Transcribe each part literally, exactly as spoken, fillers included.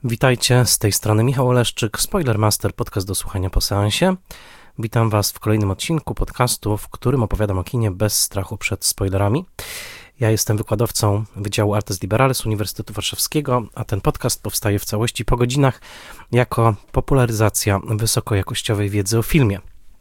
Witajcie, z tej strony Michał Oleszczyk, Spoilermaster, podcast do słuchania po seansie. Witam Was w kolejnym odcinku podcastu, w którym opowiadam o kinie bez strachu przed spoilerami. Ja jestem wykładowcą Wydziału Artes Liberales Uniwersytetu Warszawskiego, a ten podcast powstaje w całości po godzinach jako popularyzacja wysokojakościowej wiedzy o filmie.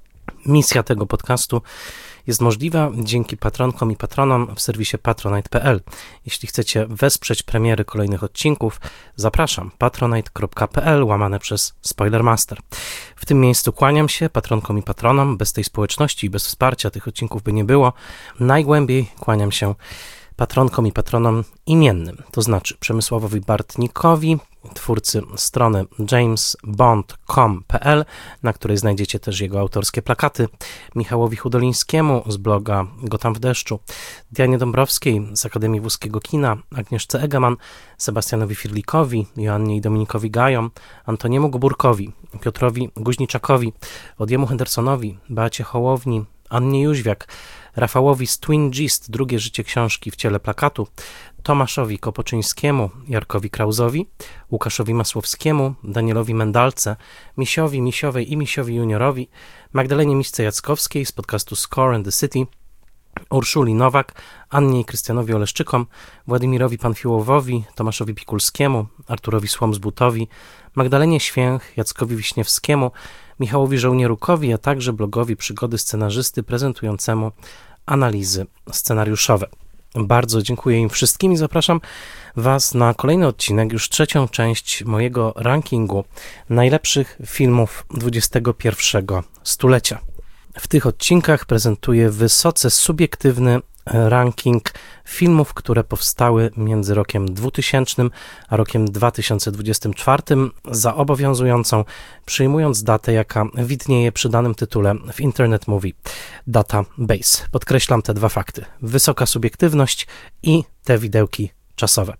Misja tego podcastu jest możliwa dzięki patronkom i patronom w serwisie patronite kropka p l. Jeśli chcecie wesprzeć premiery kolejnych odcinków, zapraszam patronite kropka p l łamane przez Spoilermaster. W tym miejscu kłaniam się patronkom i patronom. Bez tej społeczności i bez wsparcia tych odcinków by nie było. Najgłębiej kłaniam się patronkom i patronom imiennym, to znaczy Przemysławowi Bartnikowi, twórcy strony james bond kropka com kropka p l, na której znajdziecie też jego autorskie plakaty, Michałowi Hudolińskiemu z bloga Gotam w deszczu, Dianie Dąbrowskiej z Akademii Włoskiego Kina, Agnieszce Egeman, Sebastianowi Firlikowi, Joannie i Dominikowi Gajom, Antoniemu Goburkowi, Piotrowi Guźniczakowi, Odiemu Hendersonowi, Beacie Hołowni, Annie Jóźwiak, Rafałowi z Twin Gist, drugie życie książki w ciele plakatu, Tomaszowi Kopoczyńskiemu, Jarkowi Krauzowi, Łukaszowi Masłowskiemu, Danielowi Mendalce, Misiowi, Misiowej i Misiowi Juniorowi, Magdalenie Miszce-Jackowskiej z podcastu Score and the City, Urszuli Nowak, Annie i Krystianowi Oleszczykom, Władimirowi Panfiłowowi, Tomaszowi Pikulskiemu, Arturowi Słomsbutowi, Magdalenie Święch, Jackowi Wiśniewskiemu, Michałowi Żołnierukowi, a także blogowi Przygody Scenarzysty prezentującemu analizy scenariuszowe. Bardzo dziękuję im wszystkim i zapraszam Was na kolejny odcinek, już trzecią część mojego rankingu najlepszych filmów dwudziestego pierwszego stulecia. W tych odcinkach prezentuję wysoce subiektywny ranking filmów, które powstały między rokiem dwutysięcznym a rokiem dwa tysiące dwudziestym czwartym, za obowiązującą, przyjmując datę, jaka widnieje przy danym tytule w Internet Movie Database. Podkreślam te dwa fakty. Wysoka subiektywność i te widełki czasowe.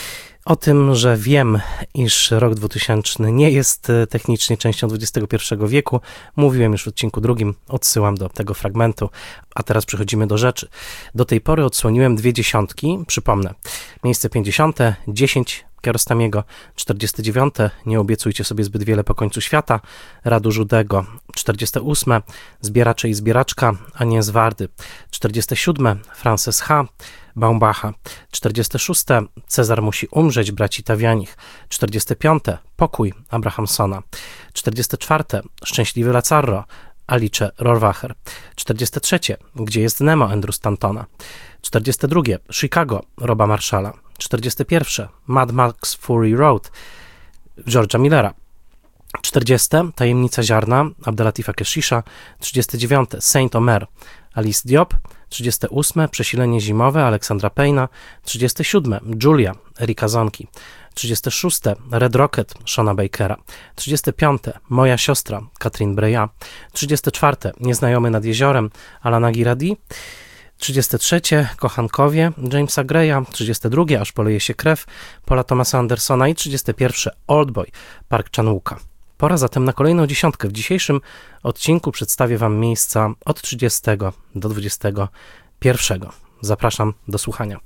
O tym, że wiem, iż rok dwutysięczny nie jest technicznie częścią dwudziestego pierwszego wieku, mówiłem już w odcinku drugim, odsyłam do tego fragmentu, a teraz przechodzimy do rzeczy. Do tej pory odsłoniłem dwie dziesiątki, przypomnę, miejsce pięćdziesiąte, dziesięć Kiarostamiego, czterdzieste dziewiąte, Nie obiecujcie sobie zbyt wiele po końcu świata, Radu Żudego, czterdzieste ósme, Zbieracze i zbieraczka, Anie Zwardy, czterdzieste siódme, Frances H., Baumbacha, czterdzieste szóste, Cezar musi umrzeć, braci Tawianich, czterdzieste piąte, Pokój Abrahamsona, czterdzieste czwarte, Szczęśliwy Lazarro, Alice Rohrwacher, czterdzieste trzecie, Gdzie jest Nemo, Andrew Stantona, czterdzieste drugie, Chicago, Roba Marshalla, czterdzieste pierwsze, Mad Max Fury Road, George'a Millera, czterdzieste, Tajemnica ziarna, Abdelatifa Keshisha, trzydzieste dziewiąte, Saint Omer, Alice Diop, trzydzieste ósme, Przesilenie zimowe, Aleksandra Payna, trzydzieste siódme, Julia, Erika Zonki, trzydzieste szóste, Red Rocket, Shona Bakera, trzydzieste piąte, Moja siostra, Katrin Breillat, trzydzieste czwarte, Nieznajomy nad jeziorem, Alana Girardi, trzydzieste trzecie, Kochankowie, Jamesa Greya, trzydzieste drugie, Aż poleje się krew, Paula Thomasa Andersona i trzydzieste pierwsze, Oldboy, Park Chan-wooka. Pora zatem na kolejną dziesiątkę. W dzisiejszym odcinku przedstawię Wam miejsca od trzydziestego do dwudziestego pierwszego. Zapraszam do słuchania.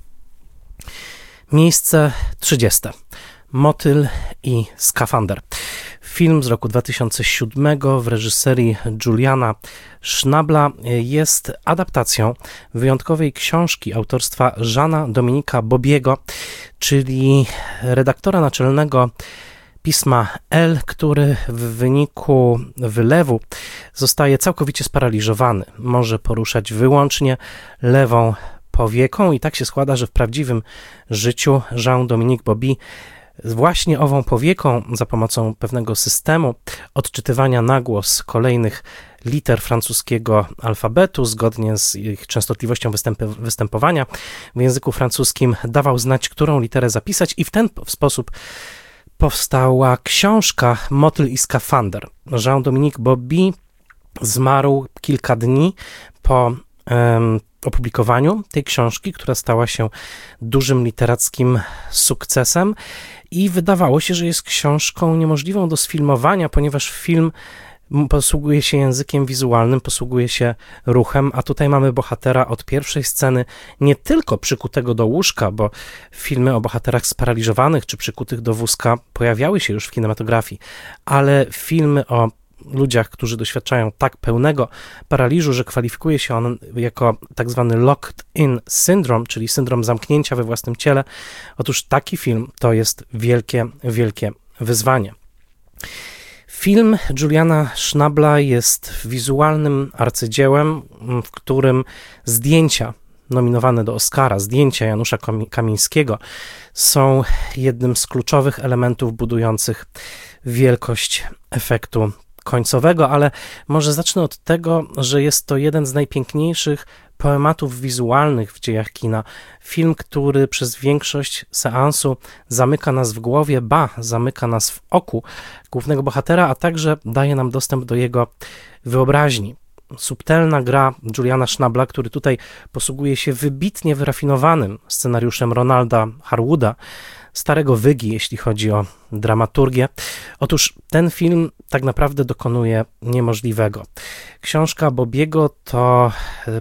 Miejsce trzydzieste. Motyl i skafander. Film z roku dwa tysiące siódmego w reżyserii Juliana Schnabla jest adaptacją wyjątkowej książki autorstwa Jeana Dominika Bobiego, czyli redaktora naczelnego pisma Elle, który w wyniku wylewu zostaje całkowicie sparaliżowany. Może poruszać wyłącznie lewą powieką i tak się składa, że w prawdziwym życiu Jean-Dominique Bauby właśnie ową powieką za pomocą pewnego systemu odczytywania na głos kolejnych liter francuskiego alfabetu zgodnie z ich częstotliwością występ- występowania w języku francuskim dawał znać, którą literę zapisać i w ten sposób powstała książka Motyl i skafander. Jean-Dominique Bauby zmarł kilka dni po um, opublikowaniu tej książki, która stała się dużym literackim sukcesem i wydawało się, że jest książką niemożliwą do sfilmowania, ponieważ film posługuje się językiem wizualnym, posługuje się ruchem, a tutaj mamy bohatera od pierwszej sceny nie tylko przykutego do łóżka, bo filmy o bohaterach sparaliżowanych czy przykutych do wózka pojawiały się już w kinematografii, ale filmy o ludziach, którzy doświadczają tak pełnego paraliżu, że kwalifikuje się on jako tak zwany locked in syndrome, czyli syndrom zamknięcia we własnym ciele. Otóż taki film to jest wielkie, wielkie wyzwanie. Film Juliana Schnabla jest wizualnym arcydziełem, w którym zdjęcia nominowane do Oscara, zdjęcia Janusza Kamińskiego są jednym z kluczowych elementów budujących wielkość efektu końcowego, ale może zacznę od tego, że jest to jeden z najpiękniejszych poematów wizualnych w dziejach kina. Film, który przez większość seansu zamyka nas w głowie, ba, zamyka nas w oku głównego bohatera, a także daje nam dostęp do jego wyobraźni. Subtelna gra Juliana Schnabla, który tutaj posługuje się wybitnie wyrafinowanym scenariuszem Ronalda Harwooda, starego wygi, jeśli chodzi o dramaturgię. Otóż ten film tak naprawdę dokonuje niemożliwego. Książka Bobiego to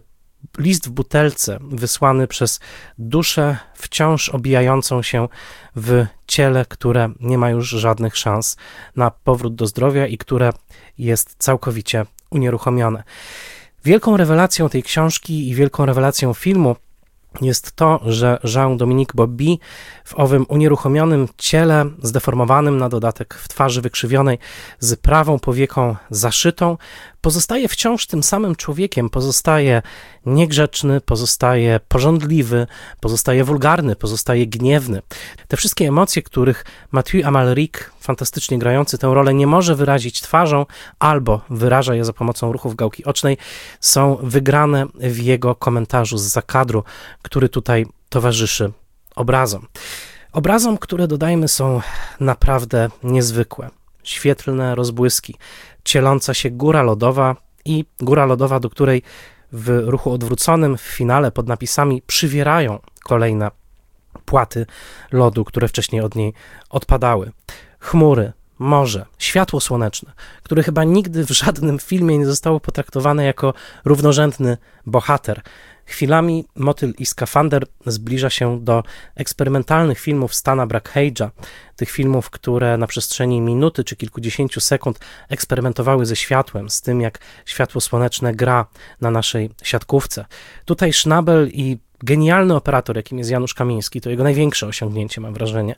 list w butelce wysłany przez duszę wciąż obijającą się w ciele, które nie ma już żadnych szans na powrót do zdrowia i które jest całkowicie unieruchomione. Wielką rewelacją tej książki i wielką rewelacją filmu jest to, że Jean-Dominique Bauby w owym unieruchomionym ciele, zdeformowanym na dodatek w twarzy wykrzywionej, z prawą powieką zaszytą, pozostaje wciąż tym samym człowiekiem, pozostaje niegrzeczny, pozostaje pożądliwy, pozostaje wulgarny, pozostaje gniewny. Te wszystkie emocje, których Mathieu Amalric, fantastycznie grający tę rolę, nie może wyrazić twarzą albo wyraża je za pomocą ruchów gałki ocznej, są wygrane w jego komentarzu z zakadru, który tutaj towarzyszy obrazom. Obrazom, które, dodajmy, są naprawdę niezwykłe. Świetlne rozbłyski, cieląca się góra lodowa i góra lodowa, do której w ruchu odwróconym w finale pod napisami przywierają kolejne płaty lodu, które wcześniej od niej odpadały. Chmury, morze, światło słoneczne, które chyba nigdy w żadnym filmie nie zostało potraktowane jako równorzędny bohater. Chwilami Motyl i Skafander zbliża się do eksperymentalnych filmów Stana Brackhage'a, tych filmów, które na przestrzeni minuty czy kilkudziesięciu sekund eksperymentowały ze światłem, z tym jak światło słoneczne gra na naszej siatkówce. Tutaj Schnabel i genialny operator, jakim jest Janusz Kamiński, to jego największe osiągnięcie, mam wrażenie,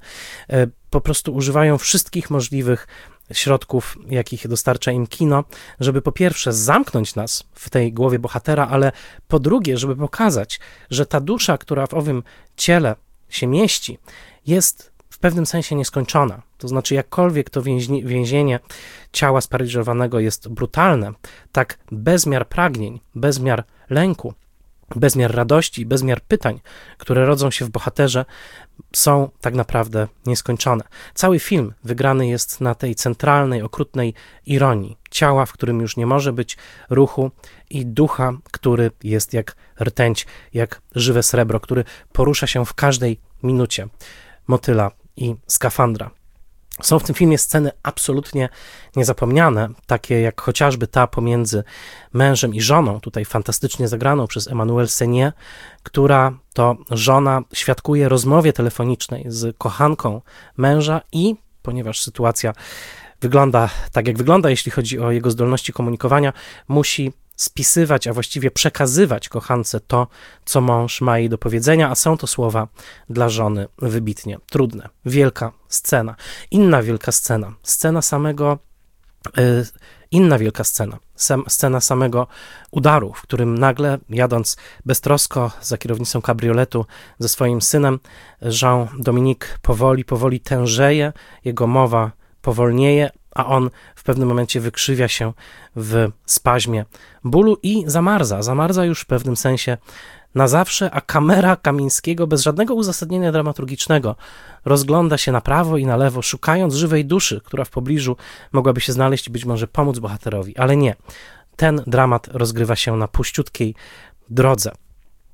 po prostu używają wszystkich możliwych środków, jakich dostarcza im kino, żeby po pierwsze zamknąć nas w tej głowie bohatera, ale po drugie, żeby pokazać, że ta dusza, która w owym ciele się mieści, jest w pewnym sensie nieskończona. To znaczy, jakkolwiek to więźni, więzienie ciała sparaliżowanego jest brutalne, tak bezmiar pragnień, bezmiar lęku, bezmiar radości, bezmiar pytań, które rodzą się w bohaterze, są tak naprawdę nieskończone. Cały film wygrany jest na tej centralnej, okrutnej ironii ciała, w którym już nie może być ruchu, i ducha, który jest jak rtęć, jak żywe srebro, który porusza się w każdej minucie Motyla i Skafandra. Są w tym filmie sceny absolutnie niezapomniane, takie jak chociażby ta pomiędzy mężem i żoną, tutaj fantastycznie zagraną przez Emmanuelle Seigner, która to żona świadkuje rozmowie telefonicznej z kochanką męża i, ponieważ sytuacja wygląda tak, jak wygląda, jeśli chodzi o jego zdolności komunikowania, musi spisywać, a właściwie przekazywać kochance to, co mąż ma jej do powiedzenia, a są to słowa dla żony wybitnie trudne. Wielka scena. Inna wielka scena. Scena samego, yy, inna wielka scena. Sem, scena samego udaru, w którym nagle, jadąc beztrosko za kierownicą kabrioletu ze swoim synem, Jean-Dominique powoli, powoli tężeje, jego mowa powolnieje, a on w pewnym momencie wykrzywia się w spaźmie bólu i zamarza. Zamarza już w pewnym sensie na zawsze, a kamera Kamińskiego bez żadnego uzasadnienia dramaturgicznego rozgląda się na prawo i na lewo, szukając żywej duszy, która w pobliżu mogłaby się znaleźć i być może pomóc bohaterowi, ale nie. Ten dramat rozgrywa się na puściutkiej drodze.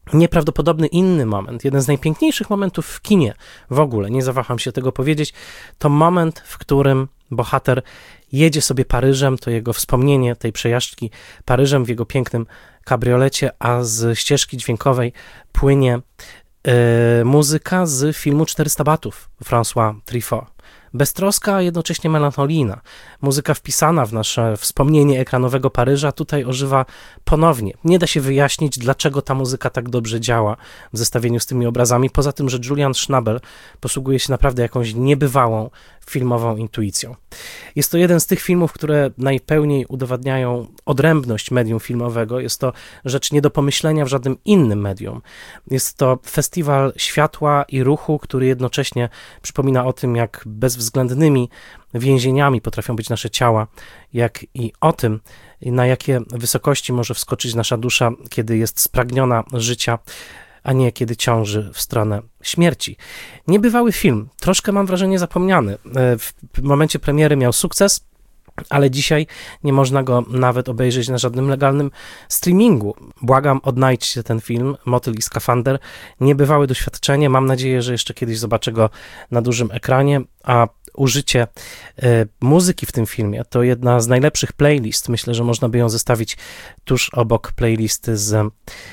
nieprawdopodobny inny moment, jeden z najpiękniejszych momentów w kinie w ogóle, nie zawaham się tego powiedzieć, to moment, w którym bohater jedzie sobie Paryżem, to jego wspomnienie tej przejażdżki Paryżem w jego pięknym kabriolecie, a z ścieżki dźwiękowej płynie yy, muzyka z filmu czterysta batów François Truffaut. Beztroska, a jednocześnie melancholijna. Muzyka wpisana w nasze wspomnienie ekranowego Paryża tutaj ożywa ponownie. Nie da się wyjaśnić, dlaczego ta muzyka tak dobrze działa w zestawieniu z tymi obrazami, poza tym, że Julian Schnabel posługuje się naprawdę jakąś niebywałą filmową intuicją. Jest to jeden z tych filmów, które najpełniej udowadniają odrębność medium filmowego. Jest to rzecz nie do pomyślenia w żadnym innym medium. Jest to festiwal światła i ruchu, który jednocześnie przypomina o tym, jak bezwzględnymi więzieniami potrafią być nasze ciała, jak i o tym, na jakie wysokości może wskoczyć nasza dusza, kiedy jest spragniona życia, a nie kiedy ciąży w stronę śmierci. Niebywały film, troszkę mam wrażenie zapomniany. W momencie premiery miał sukces, ale dzisiaj nie można go nawet obejrzeć na żadnym legalnym streamingu. Błagam, odnajdźcie ten film, Motyl i skafander. Niebywałe doświadczenie, mam nadzieję, że jeszcze kiedyś zobaczę go na dużym ekranie, a użycie y, muzyki w tym filmie to jedna z najlepszych playlist. Myślę, że można by ją zestawić tuż obok playlisty z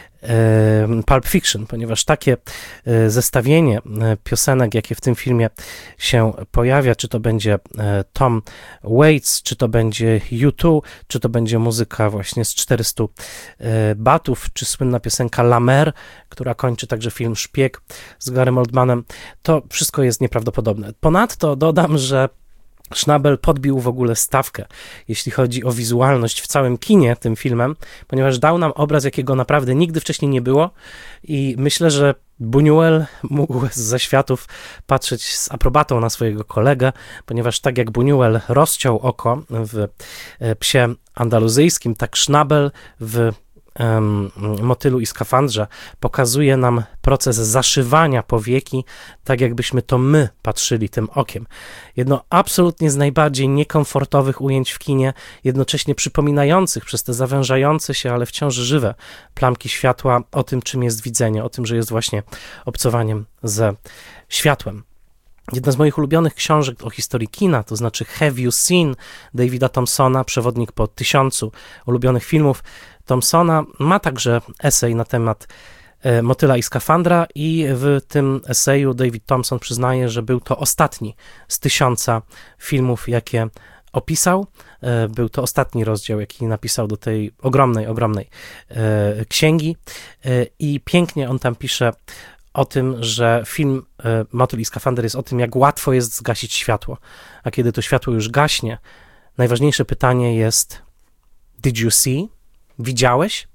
Pulp Fiction, ponieważ takie zestawienie piosenek, jakie w tym filmie się pojawia, czy to będzie Tom Waits, czy to będzie U dwa, czy to będzie muzyka właśnie z czterystu batów, czy słynna piosenka La Mer, która kończy także film Szpieg z Garym Oldmanem, to wszystko jest nieprawdopodobne. Ponadto dodam, że Schnabel podbił w ogóle stawkę, jeśli chodzi o wizualność w całym kinie tym filmem, ponieważ dał nam obraz, jakiego naprawdę nigdy wcześniej nie było i myślę, że Buñuel mógł z zaświatów patrzeć z aprobatą na swojego kolegę, ponieważ tak jak Buñuel rozciął oko w Psie Andaluzyjskim, tak Schnabel w Um, Motylu i skafandrze pokazuje nam proces zaszywania powieki, tak jakbyśmy to my patrzyli tym okiem. Jedno absolutnie z najbardziej niekomfortowych ujęć w kinie, jednocześnie przypominających przez te zawężające się, ale wciąż żywe plamki światła o tym, czym jest widzenie, o tym, że jest właśnie obcowaniem ze światłem. Jedna z moich ulubionych książek o historii kina, to znaczy Have You Seen Davida Thompsona, przewodnik po tysiącu ulubionych filmów Thompsona, ma także esej na temat e, Motyla i skafandra i w tym eseju David Thompson przyznaje, że był to ostatni z tysiąca filmów, jakie opisał. E, był to ostatni rozdział, jaki napisał do tej ogromnej, ogromnej e, księgi e, i pięknie on tam pisze o tym, że film e, Motyl i skafander jest o tym, jak łatwo jest zgasić światło, a kiedy to światło już gaśnie, najważniejsze pytanie jest: Did you see? Widziałeś?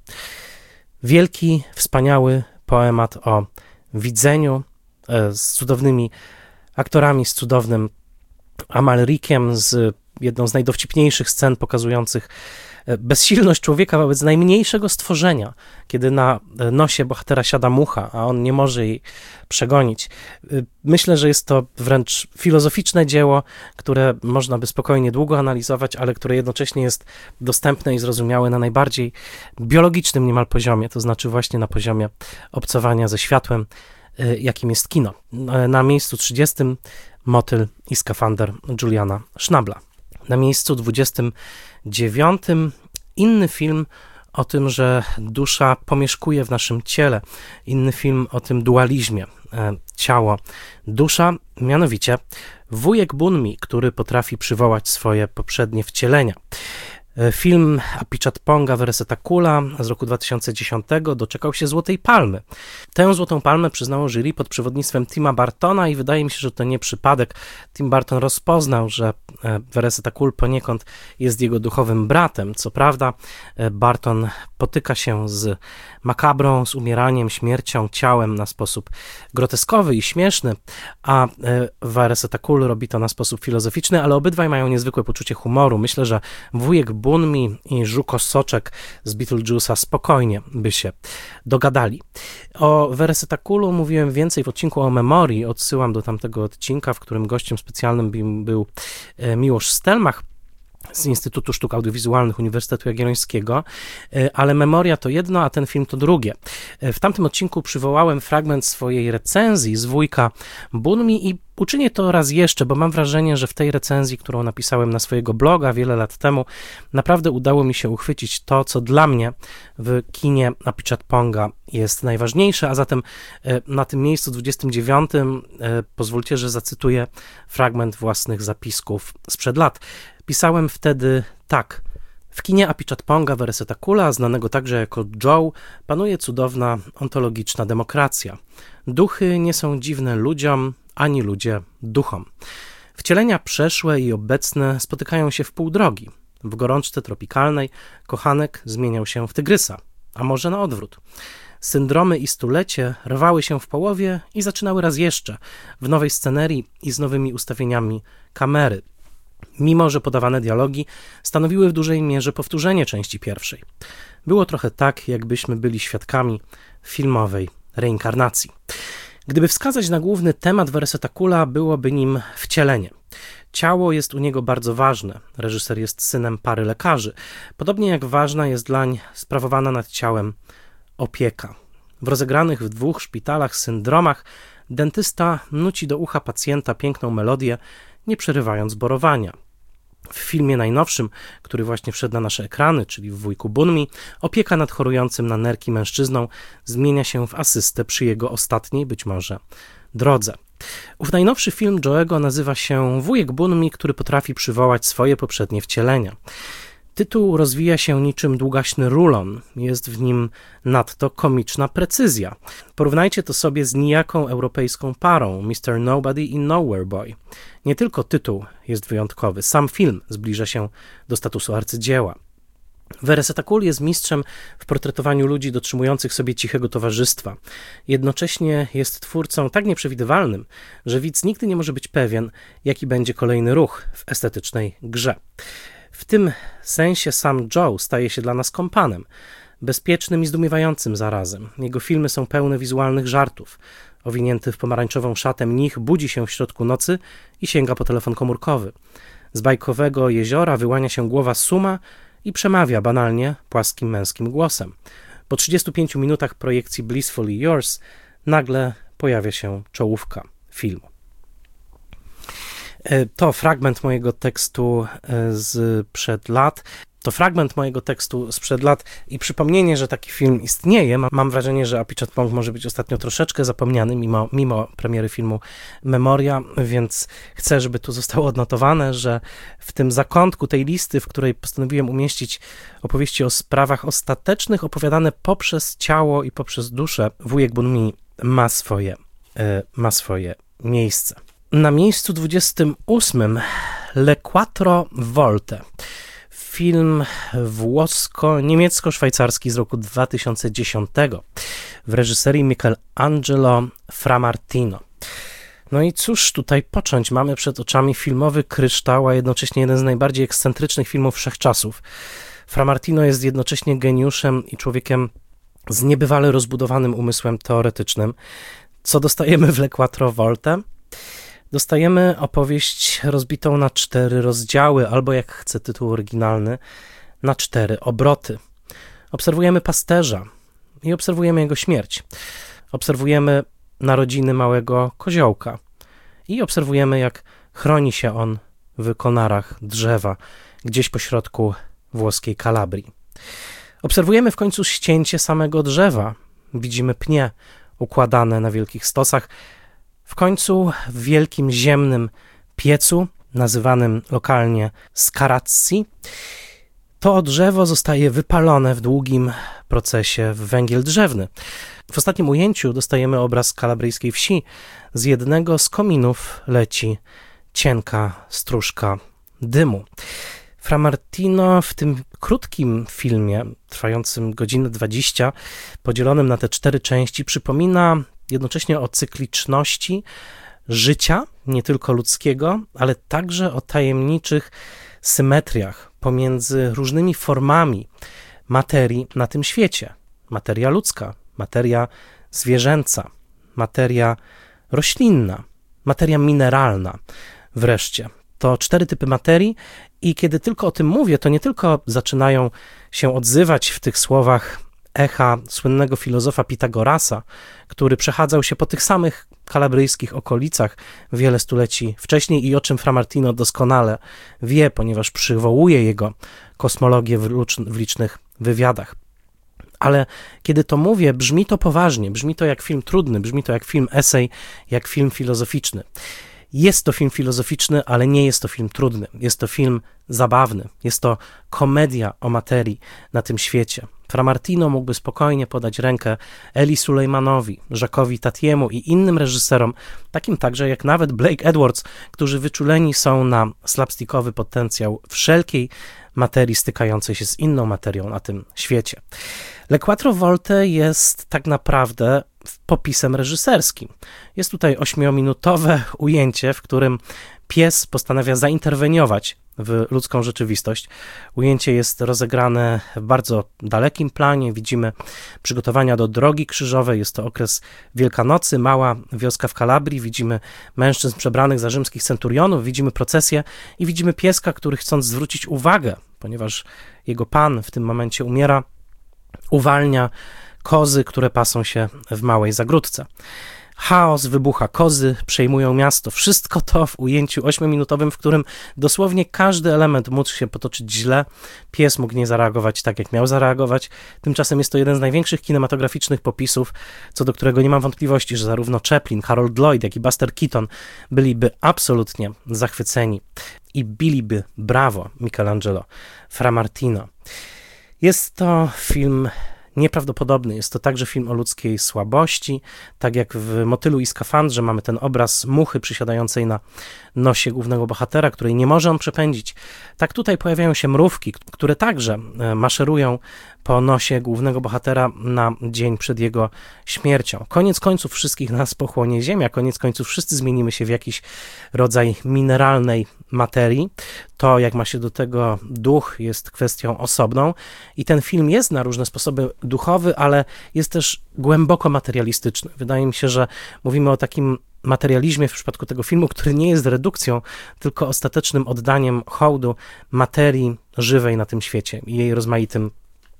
Wielki, wspaniały poemat o widzeniu e, z cudownymi aktorami, z cudownym Amalriciem, z jedną z najdowcipniejszych scen pokazujących bezsilność człowieka wobec najmniejszego stworzenia, kiedy na nosie bohatera siada mucha, a on nie może jej przegonić. Myślę, że jest to wręcz filozoficzne dzieło, które można by spokojnie długo analizować, ale które jednocześnie jest dostępne i zrozumiałe na najbardziej biologicznym niemal poziomie, to znaczy właśnie na poziomie obcowania ze światłem, jakim jest kino. Na miejscu trzydziestym Motyl i skafander Juliana Schnabla. Na miejscu dwudziestym dziewiątym inny film o tym, że dusza pomieszkuje w naszym ciele. Inny film o tym dualizmie ciało, dusza, mianowicie Wujek Bunmi, który potrafi przywołać swoje poprzednie wcielenia. Film Apichatponga Veresetakula z roku dwa tysiące dziesiątego doczekał się Złotej Palmy. Tę Złotą Palmę przyznało jury pod przewodnictwem Tima Burtona i wydaje mi się, że to nie przypadek. Tim Burton rozpoznał, że Veresetakul poniekąd jest jego duchowym bratem. Co prawda Burton potyka się z makabrą, z umieraniem, śmiercią, ciałem na sposób groteskowy i śmieszny, a Veresetakul robi to na sposób filozoficzny, ale obydwaj mają niezwykłe poczucie humoru. Myślę, że Wujek Bunmi i Żuko Soczek z Beetlejuice'a spokojnie by się dogadali. O Veresetakulu mówiłem więcej w odcinku o memorii, odsyłam do tamtego odcinka, w którym gościem specjalnym był Miłosz Stelmach. z Instytutu Sztuk Audiowizualnych Uniwersytetu Jagiellońskiego, ale Memoria to jedno, a ten film to drugie. W tamtym odcinku przywołałem fragment swojej recenzji z Wujka Bunmi i uczynię to raz jeszcze, bo mam wrażenie, że w tej recenzji, którą napisałem na swojego bloga wiele lat temu, naprawdę udało mi się uchwycić to, co dla mnie w kinie Apichatponga jest najważniejsze, a zatem na tym miejscu dwudziestym dziewiątym pozwólcie, że zacytuję fragment własnych zapisków sprzed lat. Pisałem wtedy tak. W kinie Apichatponga Veresetakula, znanego także jako Joe, panuje cudowna ontologiczna demokracja. Duchy nie są dziwne ludziom, ani ludzie duchom. Wcielenia przeszłe i obecne spotykają się w pół drogi. W gorączce tropikalnej kochanek zmieniał się w tygrysa, a może na odwrót. Syndromy i stulecie rwały się w połowie i zaczynały raz jeszcze, w nowej scenerii i z nowymi ustawieniami kamery. Mimo że podawane dialogi stanowiły w dużej mierze powtórzenie części pierwszej. Było trochę tak, jakbyśmy byli świadkami filmowej reinkarnacji. Gdyby wskazać na główny temat Veresetakula, byłoby nim wcielenie. Ciało jest u niego bardzo ważne. Reżyser jest synem pary lekarzy. Podobnie jak ważna jest dlań sprawowana nad ciałem opieka. W rozegranych w dwóch szpitalach syndromach dentysta nuci do ucha pacjenta piękną melodię, nie przerywając borowania. W filmie najnowszym, który właśnie wszedł na nasze ekrany, czyli w Wujku Bunmi, opieka nad chorującym na nerki mężczyzną zmienia się w asystę przy jego ostatniej, być może, drodze. Ów najnowszy film Joe'ego nazywa się Wujek Bunmi, który potrafi przywołać swoje poprzednie wcielenia. Tytuł rozwija się niczym długaśny rulon, jest w nim nadto komiczna precyzja. Porównajcie to sobie z nijaką europejską parą mister Nobody i Nowhere Boy. Nie tylko tytuł jest wyjątkowy, sam film zbliża się do statusu arcydzieła. Veresetakul jest mistrzem w portretowaniu ludzi dotrzymujących sobie cichego towarzystwa. Jednocześnie jest twórcą tak nieprzewidywalnym, że widz nigdy nie może być pewien, jaki będzie kolejny ruch w estetycznej grze. W tym sensie sam Joe staje się dla nas kompanem, bezpiecznym i zdumiewającym zarazem. Jego filmy są pełne wizualnych żartów. Owinięty w pomarańczową szatę mnich budzi się w środku nocy i sięga po telefon komórkowy. Z bajkowego jeziora wyłania się głowa Suma i przemawia banalnie płaskim męskim głosem. Po trzydziestu pięciu minutach projekcji Blissfully Yours nagle pojawia się czołówka filmu. To fragment mojego tekstu z przed lat. To fragment mojego tekstu sprzed lat i przypomnienie, że taki film istnieje. Mam wrażenie, że Apichatpong może być ostatnio troszeczkę zapomniany, mimo, mimo premiery filmu Memoria, więc chcę, żeby tu zostało odnotowane, że w tym zakątku tej listy, w której postanowiłem umieścić opowieści o sprawach ostatecznych, opowiadane poprzez ciało i poprzez duszę, Wujek Bunmi ma swoje, ma swoje miejsce. Na miejscu dwudziestym ósmym Le Quattro Volte. Film włosko-niemiecko-szwajcarski z roku dwa tysiące dziesiątego w reżyserii Michelangelo Framartino. No i cóż tutaj począć? Mamy przed oczami filmowy kryształ, a jednocześnie jeden z najbardziej ekscentrycznych filmów wszechczasów. Framartino jest jednocześnie geniuszem i człowiekiem z niebywale rozbudowanym umysłem teoretycznym. Co dostajemy w Le Quattro Volte? Dostajemy opowieść rozbitą na cztery rozdziały, albo jak chce tytuł oryginalny, na cztery obroty. Obserwujemy pasterza i obserwujemy jego śmierć. Obserwujemy narodziny małego koziołka i obserwujemy, jak chroni się on w konarach drzewa, gdzieś pośrodku włoskiej Kalabrii. Obserwujemy w końcu ścięcie samego drzewa. Widzimy pnie układane na wielkich stosach. W końcu w wielkim ziemnym piecu, nazywanym lokalnie scarazzi, to drzewo zostaje wypalone w długim procesie w węgiel drzewny. W ostatnim ujęciu dostajemy obraz kalabryjskiej wsi. Z jednego z kominów leci cienka stróżka dymu. Framartino w tym krótkim filmie, trwającym godzinę dwadzieścia, podzielonym na te cztery części, przypomina jednocześnie o cykliczności życia, nie tylko ludzkiego, ale także o tajemniczych symetriach pomiędzy różnymi formami materii na tym świecie. Materia ludzka, materia zwierzęca, materia roślinna, materia mineralna wreszcie. To cztery typy materii i kiedy tylko o tym mówię, to nie tylko zaczynają się odzywać w tych słowach echa słynnego filozofa Pitagorasa, który przechadzał się po tych samych kalabryjskich okolicach wiele stuleci wcześniej i o czym Fra Martino doskonale wie, ponieważ przywołuje jego kosmologię w, w licznych wywiadach. Ale kiedy to mówię, brzmi to poważnie, brzmi to jak film trudny, brzmi to jak film esej, jak film filozoficzny. Jest to film filozoficzny, ale nie jest to film trudny. Jest to film zabawny. Jest to komedia o materii na tym świecie. Fra Martino mógłby spokojnie podać rękę Eli Sulejmanowi, Jacquesowi Tatiemu i innym reżyserom, takim także jak nawet Blake Edwards, którzy wyczuleni są na slapstickowy potencjał wszelkiej materii stykającej się z inną materią na tym świecie. Le Quattro Volte jest tak naprawdę popisem reżyserskim. Jest tutaj ośmiominutowe ujęcie, w którym pies postanawia zainterweniować w ludzką rzeczywistość. Ujęcie jest rozegrane w bardzo dalekim planie. Widzimy przygotowania do drogi krzyżowej. Jest to okres Wielkanocy, mała wioska w Kalabrii. Widzimy mężczyzn przebranych za rzymskich centurionów. Widzimy procesję i widzimy pieska, który chcąc zwrócić uwagę, ponieważ jego pan w tym momencie umiera, uwalnia kozy, które pasą się w małej zagródce. Chaos wybucha, kozy przejmują miasto. Wszystko to w ujęciu ośmiominutowym, w którym dosłownie każdy element mógł się potoczyć źle. Pies mógł nie zareagować tak, jak miał zareagować. Tymczasem jest to jeden z największych kinematograficznych popisów, co do którego nie mam wątpliwości, że zarówno Chaplin, Harold Lloyd, jak i Buster Keaton byliby absolutnie zachwyceni i biliby brawo Michelangelo Fra Martino. Jest to film nieprawdopodobny. Jest to także film o ludzkiej słabości. Tak jak w Motylu i skafandrze mamy ten obraz muchy przysiadającej na nosie głównego bohatera, której nie może on przepędzić. Tak tutaj pojawiają się mrówki, które także maszerują po nosie głównego bohatera na dzień przed jego śmiercią. Koniec końców wszystkich nas pochłonie ziemia, koniec końców wszyscy zmienimy się w jakiś rodzaj mineralnej materii. To, jak ma się do tego duch, jest kwestią osobną i ten film jest na różne sposoby duchowy, ale jest też głęboko materialistyczny. Wydaje mi się, że mówimy o takim materializmie w przypadku tego filmu, który nie jest redukcją, tylko ostatecznym oddaniem hołdu materii żywej na tym świecie i jej rozmaitym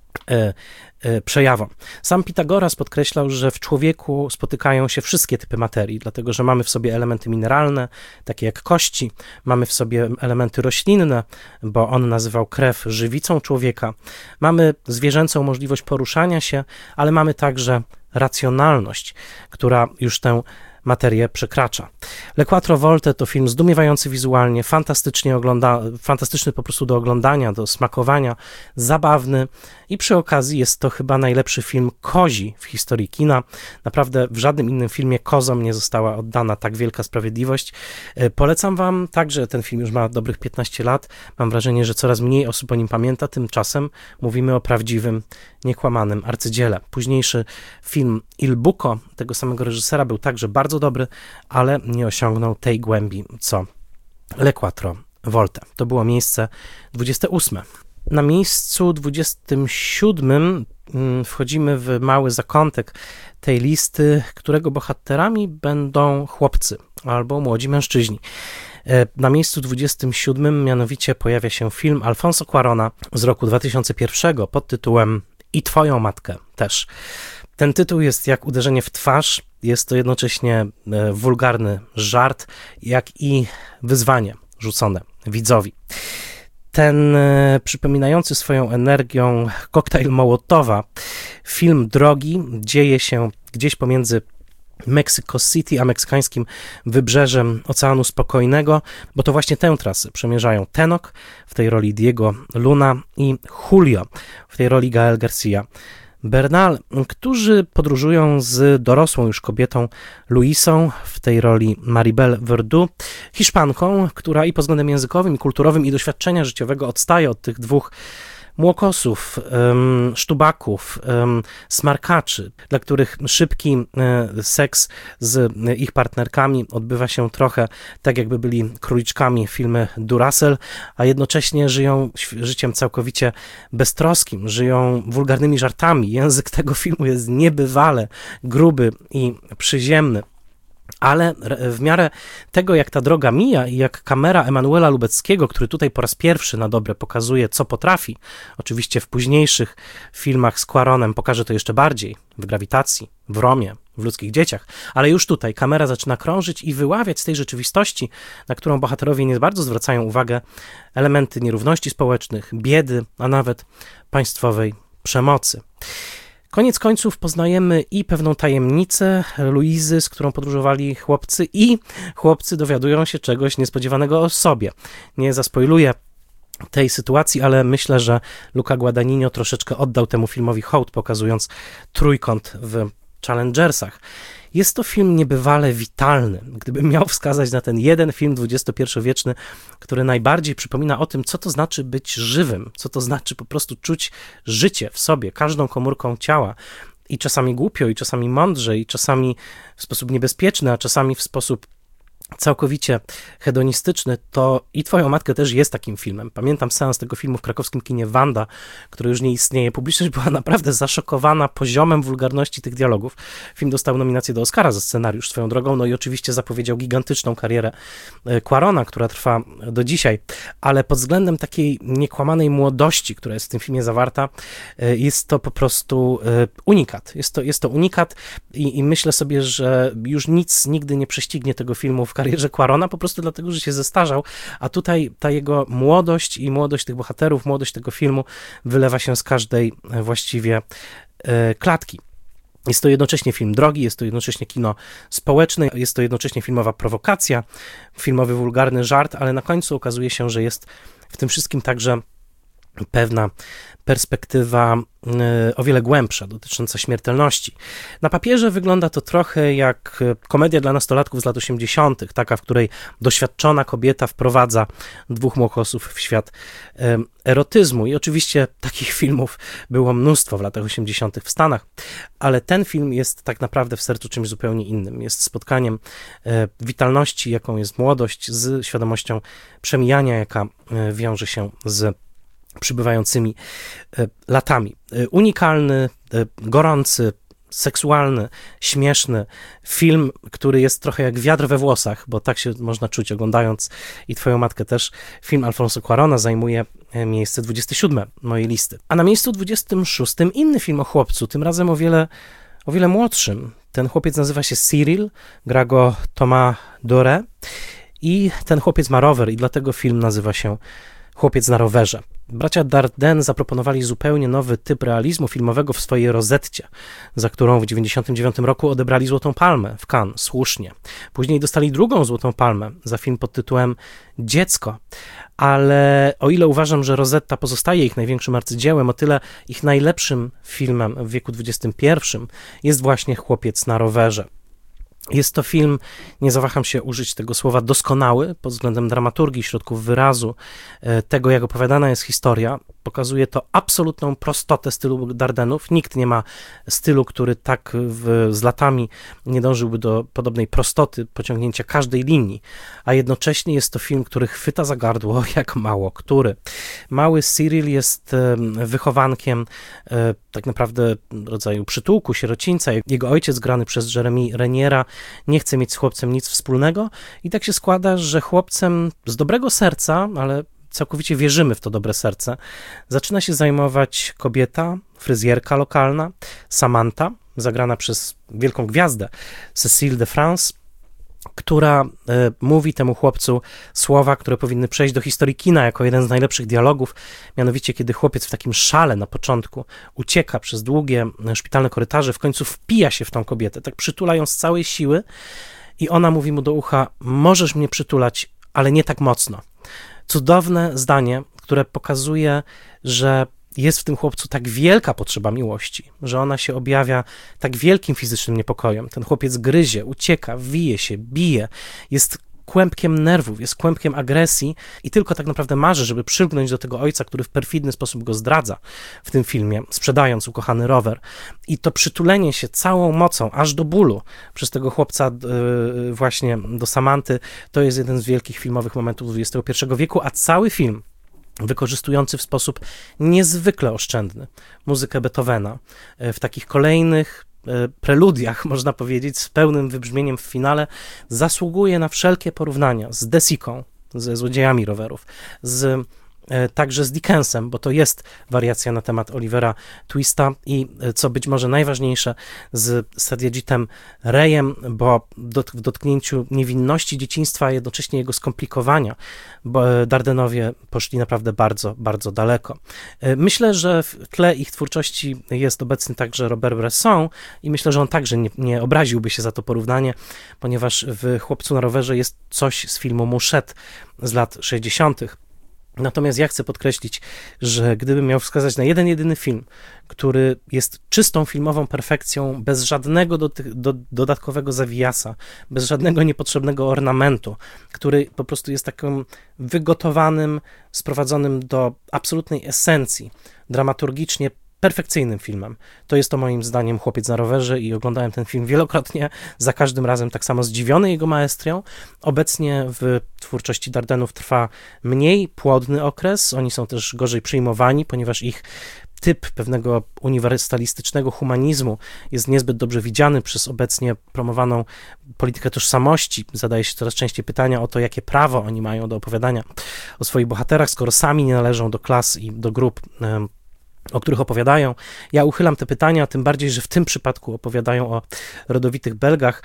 e, e, przejawom. Sam Pitagoras podkreślał, że w człowieku spotykają się wszystkie typy materii, dlatego że mamy w sobie elementy mineralne, takie jak kości, mamy w sobie elementy roślinne, bo on nazywał krew żywicą człowieka, mamy zwierzęcą możliwość poruszania się, ale mamy także racjonalność, która już tę materię przekracza. Le Quattro Volte to film zdumiewający wizualnie, fantastycznie ogląda, fantastyczny po prostu do oglądania, do smakowania, zabawny i przy okazji jest to chyba najlepszy film kozi w historii kina. Naprawdę w żadnym innym filmie kozom nie została oddana tak wielka sprawiedliwość. Polecam wam także, ten film już ma dobrych piętnaście lat. Mam wrażenie, że coraz mniej osób o nim pamięta, tymczasem mówimy o prawdziwym, niekłamanym arcydziele. Późniejszy film Il Buco tego samego reżysera był także bardzo dobry, ale nie osiągnął tej głębi, co Le Quattro Volte. To było miejsce dwudzieste ósme. Na miejscu dwudziestym siódmym wchodzimy w mały zakątek tej listy, którego bohaterami będą chłopcy albo młodzi mężczyźni. Na miejscu dwudziestym siódmym mianowicie pojawia się film Alfonso Cuarona z roku dwa tysiące pierwszego pod tytułem I twoją matkę też. Ten tytuł jest jak uderzenie w twarz, jest to jednocześnie wulgarny żart, jak i wyzwanie rzucone widzowi. Ten przypominający swoją energią koktajl Mołotowa, film drogi, dzieje się gdzieś pomiędzy Mexico City a meksykańskim wybrzeżem Oceanu Spokojnego, bo to właśnie tę trasę przemierzają Tenok w tej roli Diego Luna i Julio w tej roli Gael Garcia Bernal, którzy podróżują z dorosłą już kobietą Luisą w tej roli Maribel Verdú, Hiszpanką, która i pod względem językowym, i kulturowym, i doświadczenia życiowego odstaje od tych dwóch młokosów, um, sztubaków, um, smarkaczy, dla których szybki um, seks z ich partnerkami odbywa się trochę tak, jakby byli króliczkami filmy Duracell, a jednocześnie żyją życiem całkowicie beztroskim, żyją wulgarnymi żartami. Język tego filmu jest niebywale gruby i przyziemny. Ale w miarę tego, jak ta droga mija i jak kamera Emanuela Lubeckiego, który tutaj po raz pierwszy na dobre pokazuje, co potrafi, oczywiście w późniejszych filmach z Cuaronem pokaże to jeszcze bardziej, w Grawitacji, w Romie, w Ludzkich dzieciach, ale już tutaj kamera zaczyna krążyć i wyławiać z tej rzeczywistości, na którą bohaterowie nie bardzo zwracają uwagę, elementy nierówności społecznych, biedy, a nawet państwowej przemocy. Koniec końców poznajemy i pewną tajemnicę Luizy, z którą podróżowali chłopcy, i chłopcy dowiadują się czegoś niespodziewanego o sobie. Nie zaspoiluję tej sytuacji, ale myślę, że Luca Guadagnino troszeczkę oddał temu filmowi hołd, pokazując trójkąt w Challengersach. Jest to film niebywale witalny. Gdybym miał wskazać na ten jeden film dwudziestopierwowieczny, który najbardziej przypomina o tym, co to znaczy być żywym, co to znaczy po prostu czuć życie w sobie, każdą komórką ciała, i czasami głupio, i czasami mądrze, i czasami w sposób niebezpieczny, a czasami w sposób całkowicie hedonistyczny, to I Twoją matkę też jest takim filmem. Pamiętam seans tego filmu w krakowskim kinie Wanda, który już nie istnieje. Publiczność była naprawdę zaszokowana poziomem wulgarności tych dialogów. Film dostał nominację do Oscara za scenariusz swoją drogą, no i oczywiście zapowiedział gigantyczną karierę Cuarona, która trwa do dzisiaj, ale pod względem takiej niekłamanej młodości, która jest w tym filmie zawarta, jest to po prostu unikat. Jest to, jest to unikat i, i myślę sobie, że już nic nigdy nie prześcignie tego filmu w karierze Cuarona, po prostu dlatego, że się zestarzał, a tutaj ta jego młodość i młodość tych bohaterów, młodość tego filmu wylewa się z każdej właściwie e, klatki. Jest to jednocześnie film drogi, jest to jednocześnie kino społeczne, jest to jednocześnie filmowa prowokacja, filmowy wulgarny żart, ale na końcu okazuje się, że jest w tym wszystkim także pewna perspektywa o wiele głębsza, dotycząca śmiertelności. Na papierze wygląda to trochę jak komedia dla nastolatków z lat osiemdziesiątych, taka, w której doświadczona kobieta wprowadza dwóch młokosów w świat erotyzmu. I oczywiście takich filmów było mnóstwo w latach osiemdziesiątych w Stanach, ale ten film jest tak naprawdę w sercu czymś zupełnie innym. Jest spotkaniem witalności, jaką jest młodość, z świadomością przemijania, jaka wiąże się z przybywającymi latami. Unikalny, gorący, seksualny, śmieszny film, który jest trochę jak wiatr we włosach, bo tak się można czuć oglądając I Twoją matkę też. Film Alfonso Cuarona zajmuje miejsce dwudzieste siódme mojej listy. A na miejscu dwudziestym szóstym inny film o chłopcu, tym razem o wiele, o wiele młodszym. Ten chłopiec nazywa się Cyril, gra go Thomas Doré i ten chłopiec ma rower i dlatego film nazywa się Chłopiec na rowerze. Bracia Dardenne zaproponowali zupełnie nowy typ realizmu filmowego w swojej Rozetcie, za którą w dziewięćdziesiątym dziewiątym roku odebrali Złotą Palmę w Cannes, słusznie. Później dostali drugą Złotą Palmę za film pod tytułem Dziecko, ale o ile uważam, że Rosetta pozostaje ich największym arcydziełem, o tyle ich najlepszym filmem w wieku dwudziestym pierwszym jest właśnie Chłopiec na rowerze. Jest to film, nie zawaham się użyć tego słowa, doskonały pod względem dramaturgii, środków wyrazu, tego, jak opowiadana jest historia. Pokazuje to absolutną prostotę stylu Dardenów. Nikt nie ma stylu, który tak w, z latami nie dążyłby do podobnej prostoty pociągnięcia każdej linii, a jednocześnie jest to film, który chwyta za gardło jak mało który. Mały Cyril jest wychowankiem tak naprawdę rodzaju przytułku, sierocińca. Jego ojciec, grany przez Jeremy Reniera, nie chce mieć z chłopcem nic wspólnego i tak się składa, że chłopcem z dobrego serca, ale całkowicie wierzymy w to dobre serce, zaczyna się zajmować kobieta, fryzjerka lokalna, Samantha, zagrana przez wielką gwiazdę Cécile de France, która y, mówi temu chłopcu słowa, które powinny przejść do historii kina jako jeden z najlepszych dialogów, mianowicie kiedy chłopiec w takim szale na początku ucieka przez długie szpitalne korytarze, w końcu wpija się w tą kobietę, tak przytula ją z całej siły i ona mówi mu do ucha: możesz mnie przytulać, ale nie tak mocno. Cudowne zdanie, które pokazuje, że jest w tym chłopcu tak wielka potrzeba miłości, że ona się objawia tak wielkim fizycznym niepokojem. Ten chłopiec gryzie, ucieka, wije się, bije, jest kłębkiem nerwów, jest kłębkiem agresji i tylko tak naprawdę marzy, żeby przylgnąć do tego ojca, który w perfidny sposób go zdradza w tym filmie, sprzedając ukochany rower. I to przytulenie się całą mocą, aż do bólu przez tego chłopca yy, właśnie do Samanty, to jest jeden z wielkich filmowych momentów dwudziestego pierwszego wieku, a cały film wykorzystujący w sposób niezwykle oszczędny muzykę Beethovena w takich kolejnych preludiach, można powiedzieć, z pełnym wybrzmieniem w finale, zasługuje na wszelkie porównania z Desiką, ze Złodziejami rowerów, z także z Dickensem, bo to jest wariacja na temat Olivera Twista i co być może najważniejsze z Satyajitem Rayem, bo dot, w dotknięciu niewinności dzieciństwa, a jednocześnie jego skomplikowania, bo Dardenowie poszli naprawdę bardzo, bardzo daleko. Myślę, że w tle ich twórczości jest obecny także Robert Bresson i myślę, że on także nie, nie obraziłby się za to porównanie, ponieważ w Chłopcu na rowerze jest coś z filmu Muszet z lat sześćdziesiątych. Natomiast ja chcę podkreślić, że gdybym miał wskazać na jeden jedyny film, który jest czystą filmową perfekcją, bez żadnego do, do, dodatkowego zawijasa, bez żadnego niepotrzebnego ornamentu, który po prostu jest takim wygotowanym, sprowadzonym do absolutnej esencji, dramaturgicznie perfekcyjnym filmem. To jest to moim zdaniem Chłopiec na rowerze i oglądałem ten film wielokrotnie, za każdym razem tak samo zdziwiony jego maestrią. Obecnie w twórczości Dardenów trwa mniej płodny okres, oni są też gorzej przyjmowani, ponieważ ich typ pewnego uniwersalistycznego humanizmu jest niezbyt dobrze widziany przez obecnie promowaną politykę tożsamości. Zadaje się coraz częściej pytania o to, jakie prawo oni mają do opowiadania o swoich bohaterach, skoro sami nie należą do klas i do grup, o których opowiadają. Ja uchylam te pytania, tym bardziej, że w tym przypadku opowiadają o rodowitych Belgach.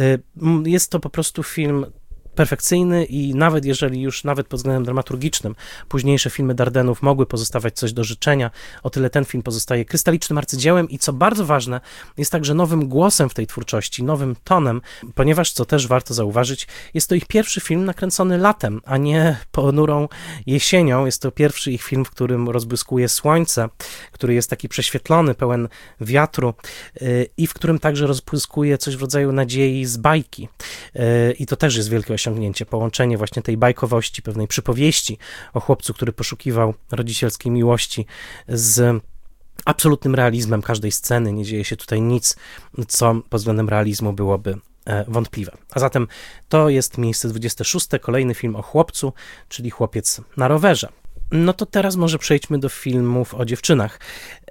Jest to po prostu film perfekcyjny i nawet jeżeli już nawet pod względem dramaturgicznym późniejsze filmy Dardenów mogły pozostawać coś do życzenia, o tyle ten film pozostaje krystalicznym arcydziełem i co bardzo ważne, jest także nowym głosem w tej twórczości, nowym tonem, ponieważ, co też warto zauważyć, jest to ich pierwszy film nakręcony latem, a nie ponurą jesienią. Jest to pierwszy ich film, w którym rozbłyskuje słońce, który jest taki prześwietlony, pełen wiatru i w którym także rozbłyskuje coś w rodzaju nadziei z bajki. I to też jest wielkie osiągnięcie, połączenie właśnie tej bajkowości, pewnej przypowieści o chłopcu, który poszukiwał rodzicielskiej miłości z absolutnym realizmem każdej sceny. Nie dzieje się tutaj nic, co pod względem realizmu byłoby wątpliwe. A zatem to jest miejsce dwudzieste szóste, kolejny film o chłopcu, czyli Chłopiec na rowerze. No to teraz może przejdźmy do filmów o dziewczynach.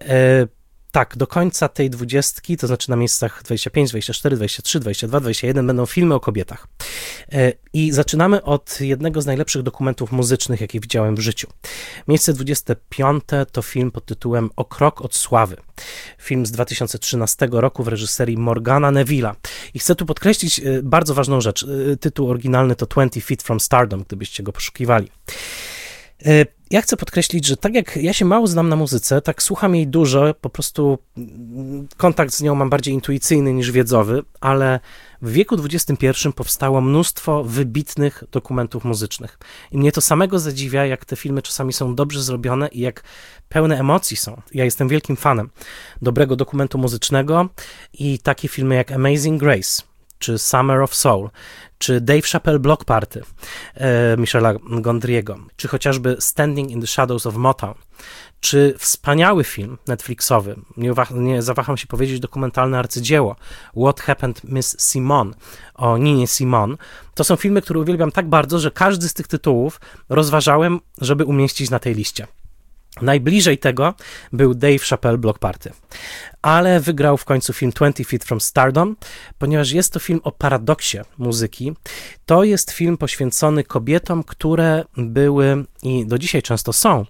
Tak, do końca tej dwudziestki, to znaczy na miejscach dwadzieścia pięć, dwadzieścia cztery, dwadzieścia trzy, dwadzieścia dwa, dwadzieścia jeden będą filmy o kobietach. I zaczynamy od jednego z najlepszych dokumentów muzycznych, jakie widziałem w życiu. Miejsce dwudzieste piąte to film pod tytułem O krok od sławy. Film z dwa tysiące trzynastego roku w reżyserii Morgana Neville'a. I chcę tu podkreślić bardzo ważną rzecz. Tytuł oryginalny to twenty feet from Stardom, gdybyście go poszukiwali. Ja chcę podkreślić, że tak jak ja się mało znam na muzyce, tak słucham jej dużo, po prostu kontakt z nią mam bardziej intuicyjny niż wiedzowy, ale w wieku dwudziestym pierwszym powstało mnóstwo wybitnych dokumentów muzycznych. I mnie to samego zadziwia, jak te filmy czasami są dobrze zrobione i jak pełne emocji są. Ja jestem wielkim fanem dobrego dokumentu muzycznego i takie filmy jak Amazing Grace, czy Summer of Soul, czy Dave Chappelle Block Party e, Michela Gondry'ego, czy chociażby Standing in the Shadows of Motown, czy wspaniały film Netflixowy, nie, nie zawaham się powiedzieć dokumentalne arcydzieło, What Happened Miss Simone, o Ninie Simone. To są filmy, które uwielbiam tak bardzo, że każdy z tych tytułów rozważałem, żeby umieścić na tej liście. Najbliżej tego był Dave Chappelle Block Party, ale wygrał w końcu film twenty feet from Stardom, ponieważ jest to film o paradoksie muzyki. To jest film poświęcony kobietom, które były i do dzisiaj często są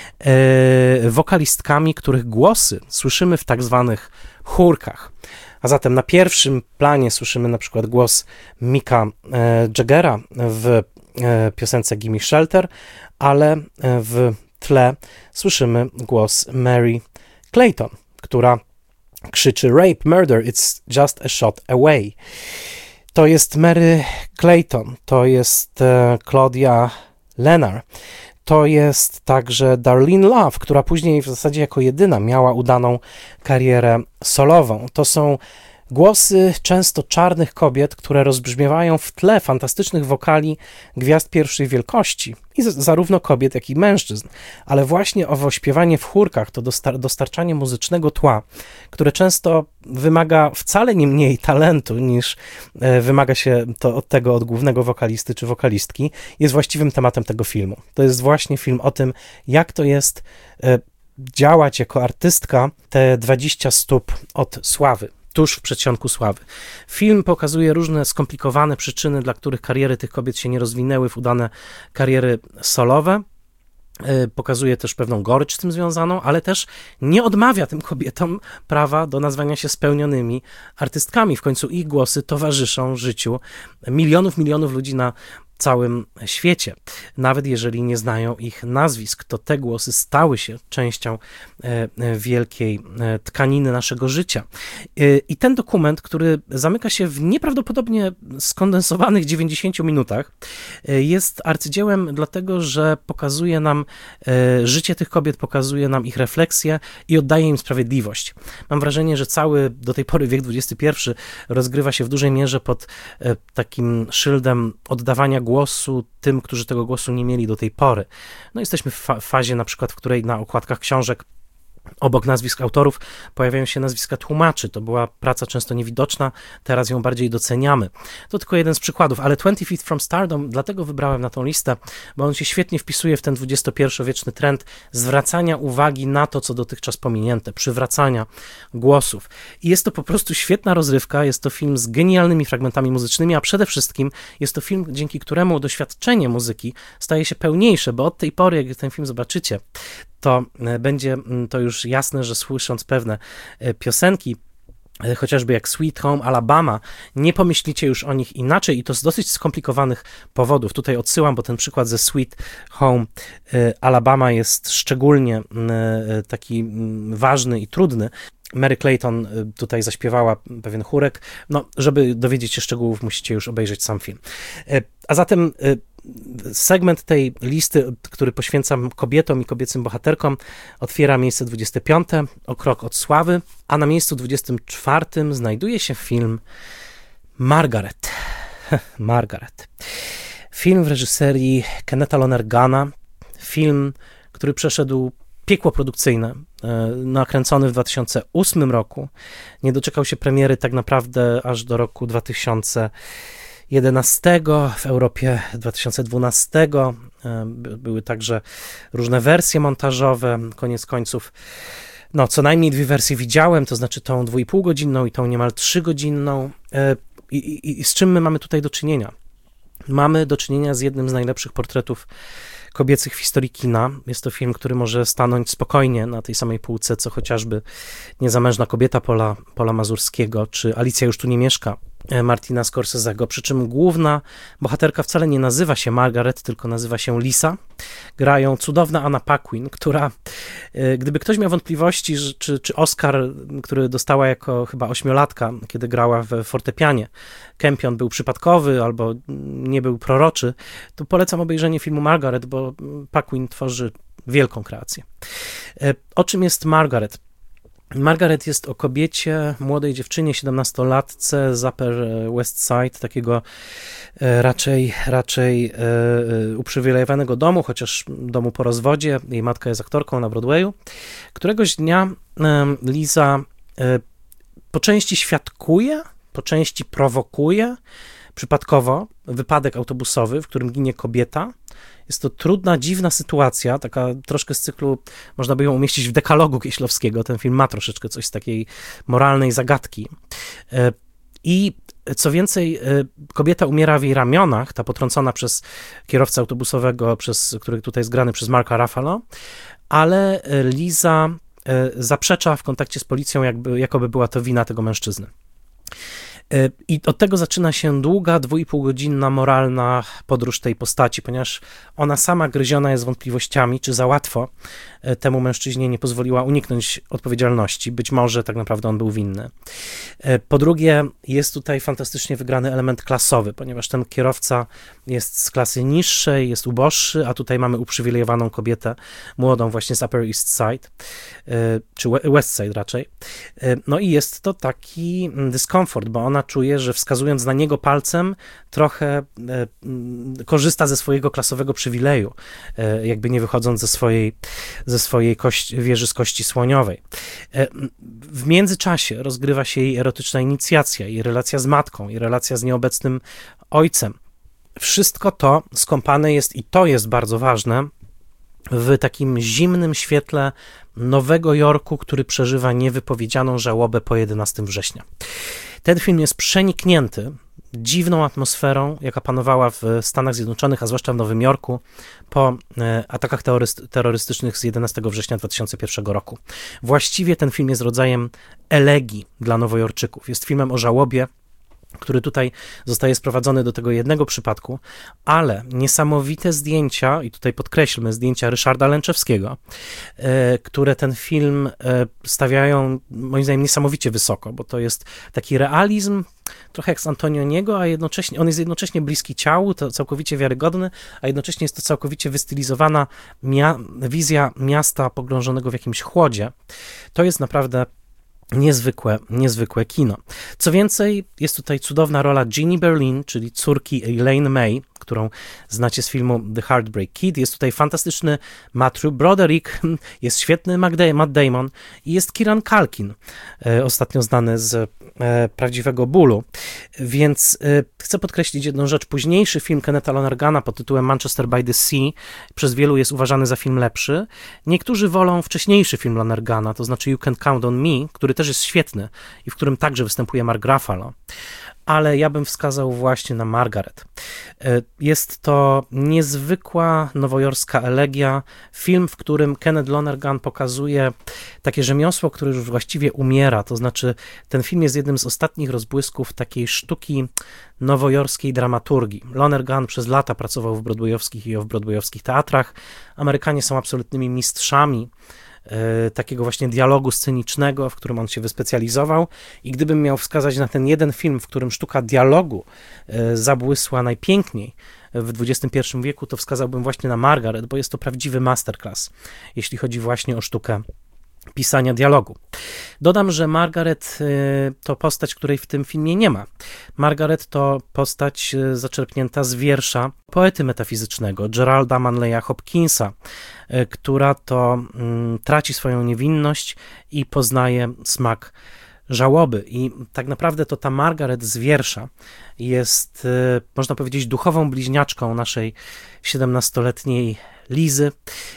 e, wokalistkami, których głosy słyszymy w tak zwanych chórkach. A zatem na pierwszym planie słyszymy na przykład głos Micka e, Jaggera w e, piosence Gimme Shelter, ale e, w tle słyszymy głos Mary Clayton, która krzyczy rape, murder, it's just a shot away. To jest Mary Clayton, to jest e, Claudia Lennar, to jest także Darlene Love, która później w zasadzie jako jedyna miała udaną karierę solową. To są głosy często czarnych kobiet, które rozbrzmiewają w tle fantastycznych wokali gwiazd pierwszej wielkości, i z, zarówno kobiet, jak i mężczyzn. Ale właśnie owo śpiewanie w chórkach, to dostar- dostarczanie muzycznego tła, które często wymaga wcale nie mniej talentu, niż e, wymaga się to od tego od głównego wokalisty czy wokalistki, jest właściwym tematem tego filmu. To jest właśnie film o tym, jak to jest e, działać jako artystka te dwadzieścia stóp od sławy. tuż w przedsionku sławy. Film pokazuje różne skomplikowane przyczyny, dla których kariery tych kobiet się nie rozwinęły w udane kariery solowe. Pokazuje też pewną gorycz z tym związaną, ale też nie odmawia tym kobietom prawa do nazwania się spełnionymi artystkami. W końcu ich głosy towarzyszą życiu milionów, milionów ludzi na całym świecie. Nawet jeżeli nie znają ich nazwisk, to te głosy stały się częścią wielkiej tkaniny naszego życia. I ten dokument, który zamyka się w nieprawdopodobnie skondensowanych dziewięćdziesięciu minutach, jest arcydziełem dlatego, że pokazuje nam życie tych kobiet, pokazuje nam ich refleksję i oddaje im sprawiedliwość. Mam wrażenie, że cały do tej pory wiek dwudziesty pierwszy rozgrywa się w dużej mierze pod takim szyldem oddawania głosu tym, którzy tego głosu nie mieli do tej pory. No jesteśmy w fa- fazie na przykład, w której na okładkach książek obok nazwisk autorów pojawiają się nazwiska tłumaczy. To była praca często niewidoczna, teraz ją bardziej doceniamy. To tylko jeden z przykładów, ale twenty feet from Stardom dlatego wybrałem na tą listę, bo on się świetnie wpisuje w ten dwudziestopierwowieczny trend zwracania uwagi na to, co dotychczas pominięte, przywracania głosów. I jest to po prostu świetna rozrywka, jest to film z genialnymi fragmentami muzycznymi, a przede wszystkim jest to film, dzięki któremu doświadczenie muzyki staje się pełniejsze, bo od tej pory, jak ten film zobaczycie, to będzie to już jasne, że słysząc pewne piosenki, chociażby jak Sweet Home Alabama, nie pomyślicie już o nich inaczej i to z dosyć skomplikowanych powodów. Tutaj odsyłam, bo ten przykład ze Sweet Home Alabama jest szczególnie taki ważny i trudny. Mary Clayton tutaj zaśpiewała pewien chórek. No, żeby dowiedzieć się szczegółów, musicie już obejrzeć sam film. A zatem segment tej listy, który poświęcam kobietom i kobiecym bohaterkom, otwiera miejsce dwudzieste piąte, o krok od sławy, a na miejscu dwudziestym czwartym znajduje się film Margaret. Margaret. Film w reżyserii Kennetha Lonergana. Film, który przeszedł piekło produkcyjne, nakręcony w dwa tysiące ósmym roku. Nie doczekał się premiery tak naprawdę aż do roku dwa tysiące jedenastego, w Europie dwa tysiące dwunastego. Były także różne wersje montażowe. Koniec końców, no co najmniej dwie wersje widziałem, to znaczy tą dwuipółgodzinną i tą niemal trzygodzinną. I, i, I z czym my mamy tutaj do czynienia? Mamy do czynienia z jednym z najlepszych portretów kobiecych w historii kina. Jest to film, który może stanąć spokojnie na tej samej półce, co chociażby Niezamężna kobieta Pola, Pola Mazurskiego, czy Alicja już tu nie mieszka Martina Scorsese'ego, przy czym główna bohaterka wcale nie nazywa się Margaret, tylko nazywa się Lisa. Gra ją cudowna Anna Paquin, która, gdyby ktoś miał wątpliwości, czy, czy Oscar, który dostała jako chyba ośmiolatka, kiedy grała w fortepianie, Campion był przypadkowy albo nie był proroczy, to polecam obejrzenie filmu Margaret, bo Paquin tworzy wielką kreację. O czym jest Margaret? Margaret jest o kobiecie, młodej dziewczynie, siedemnastolatce z Upper West Side, takiego raczej, raczej uprzywilejowanego domu, chociaż domu po rozwodzie. Jej matka jest aktorką na Broadwayu. Któregoś dnia Liza po części świadkuje, po części prowokuje przypadkowo wypadek autobusowy, w którym ginie kobieta. Jest to trudna, dziwna sytuacja, taka troszkę z cyklu, można by ją umieścić w dekalogu Kieślowskiego. Ten film ma troszeczkę coś z takiej moralnej zagadki. I co więcej, kobieta umiera w jej ramionach, ta potrącona przez kierowcę autobusowego, przez, który tutaj jest grany przez Marka Ruffalo, ale Liza zaprzecza w kontakcie z policją, jakby, jakoby była to wina tego mężczyzny. I od tego zaczyna się długa, dwuipółgodzinna moralna podróż tej postaci, ponieważ ona sama gryziona jest wątpliwościami, czy za łatwo temu mężczyźnie nie pozwoliła uniknąć odpowiedzialności. Być może tak naprawdę on był winny. Po drugie, jest tutaj fantastycznie wygrany element klasowy, ponieważ ten kierowca jest z klasy niższej, jest uboższy, a tutaj mamy uprzywilejowaną kobietę, młodą właśnie z Upper East Side, czy West Side raczej. No i jest to taki dyskomfort, bo ona czuje, że wskazując na niego palcem, trochę korzysta ze swojego klasowego przywileju, jakby nie wychodząc ze swojej, ze swojej kości, wieży z kości słoniowej. W międzyczasie rozgrywa się jej erotyczna inicjacja, jej relacja z matką, jej relacja z nieobecnym ojcem. Wszystko to skąpane jest, i to jest bardzo ważne, w takim zimnym świetle Nowego Jorku, który przeżywa niewypowiedzianą żałobę po jedenastego września. Ten film jest przeniknięty dziwną atmosferą, jaka panowała w Stanach Zjednoczonych, a zwłaszcza w Nowym Jorku po atakach terrorystycznych z jedenastego września dwa tysiące pierwszego roku. Właściwie ten film jest rodzajem elegii dla Nowojorczyków. Jest filmem o żałobie, który tutaj zostaje sprowadzony do tego jednego przypadku, ale niesamowite zdjęcia, i tutaj podkreślmy zdjęcia Ryszarda Lęczewskiego, e, które ten film e, stawiają moim zdaniem niesamowicie wysoko, bo to jest taki realizm, trochę jak z Antonioniego, a jednocześnie, on jest jednocześnie bliski ciału, to całkowicie wiarygodny, a jednocześnie jest to całkowicie wystylizowana mia- wizja miasta pogrążonego w jakimś chłodzie. To jest naprawdę Niezwykłe, niezwykłe kino. Co więcej, jest tutaj cudowna rola Jeannie Berlin, czyli córki Elaine May, którą znacie z filmu The Heartbreak Kid. Jest tutaj fantastyczny Matthew Broderick, jest świetny Matt Damon i jest Kieran Culkin, e, ostatnio znany z e, Prawdziwego bólu. Więc e, chcę podkreślić jedną rzecz. Późniejszy film Kennetha Lonergana pod tytułem Manchester by the Sea przez wielu jest uważany za film lepszy. Niektórzy wolą wcześniejszy film Lonergana, to znaczy You Can Count on Me, który też jest świetny i w którym także występuje Mark Ruffalo. Ale ja bym wskazał właśnie na Margaret. Jest to niezwykła nowojorska elegia, film, w którym Kenneth Lonergan pokazuje takie rzemiosło, które już właściwie umiera, to znaczy ten film jest jednym z ostatnich rozbłysków takiej sztuki nowojorskiej dramaturgii. Lonergan przez lata pracował w broadwayowskich i off-broadwayowskich teatrach. Amerykanie są absolutnymi mistrzami takiego właśnie dialogu scenicznego, w którym on się wyspecjalizował i gdybym miał wskazać na ten jeden film, w którym sztuka dialogu zabłysła najpiękniej w dwudziestym pierwszym wieku, to wskazałbym właśnie na Margaret, bo jest to prawdziwy masterclass, jeśli chodzi właśnie o sztukę pisania dialogu. Dodam, że Margaret to postać, której w tym filmie nie ma. Margaret to postać zaczerpnięta z wiersza poety metafizycznego Geralda Manleya Hopkinsa, która to mm, traci swoją niewinność i poznaje smak żałoby. I tak naprawdę to ta Margaret z wiersza jest, można powiedzieć, duchową bliźniaczką naszej siedemnastoletniej Lizy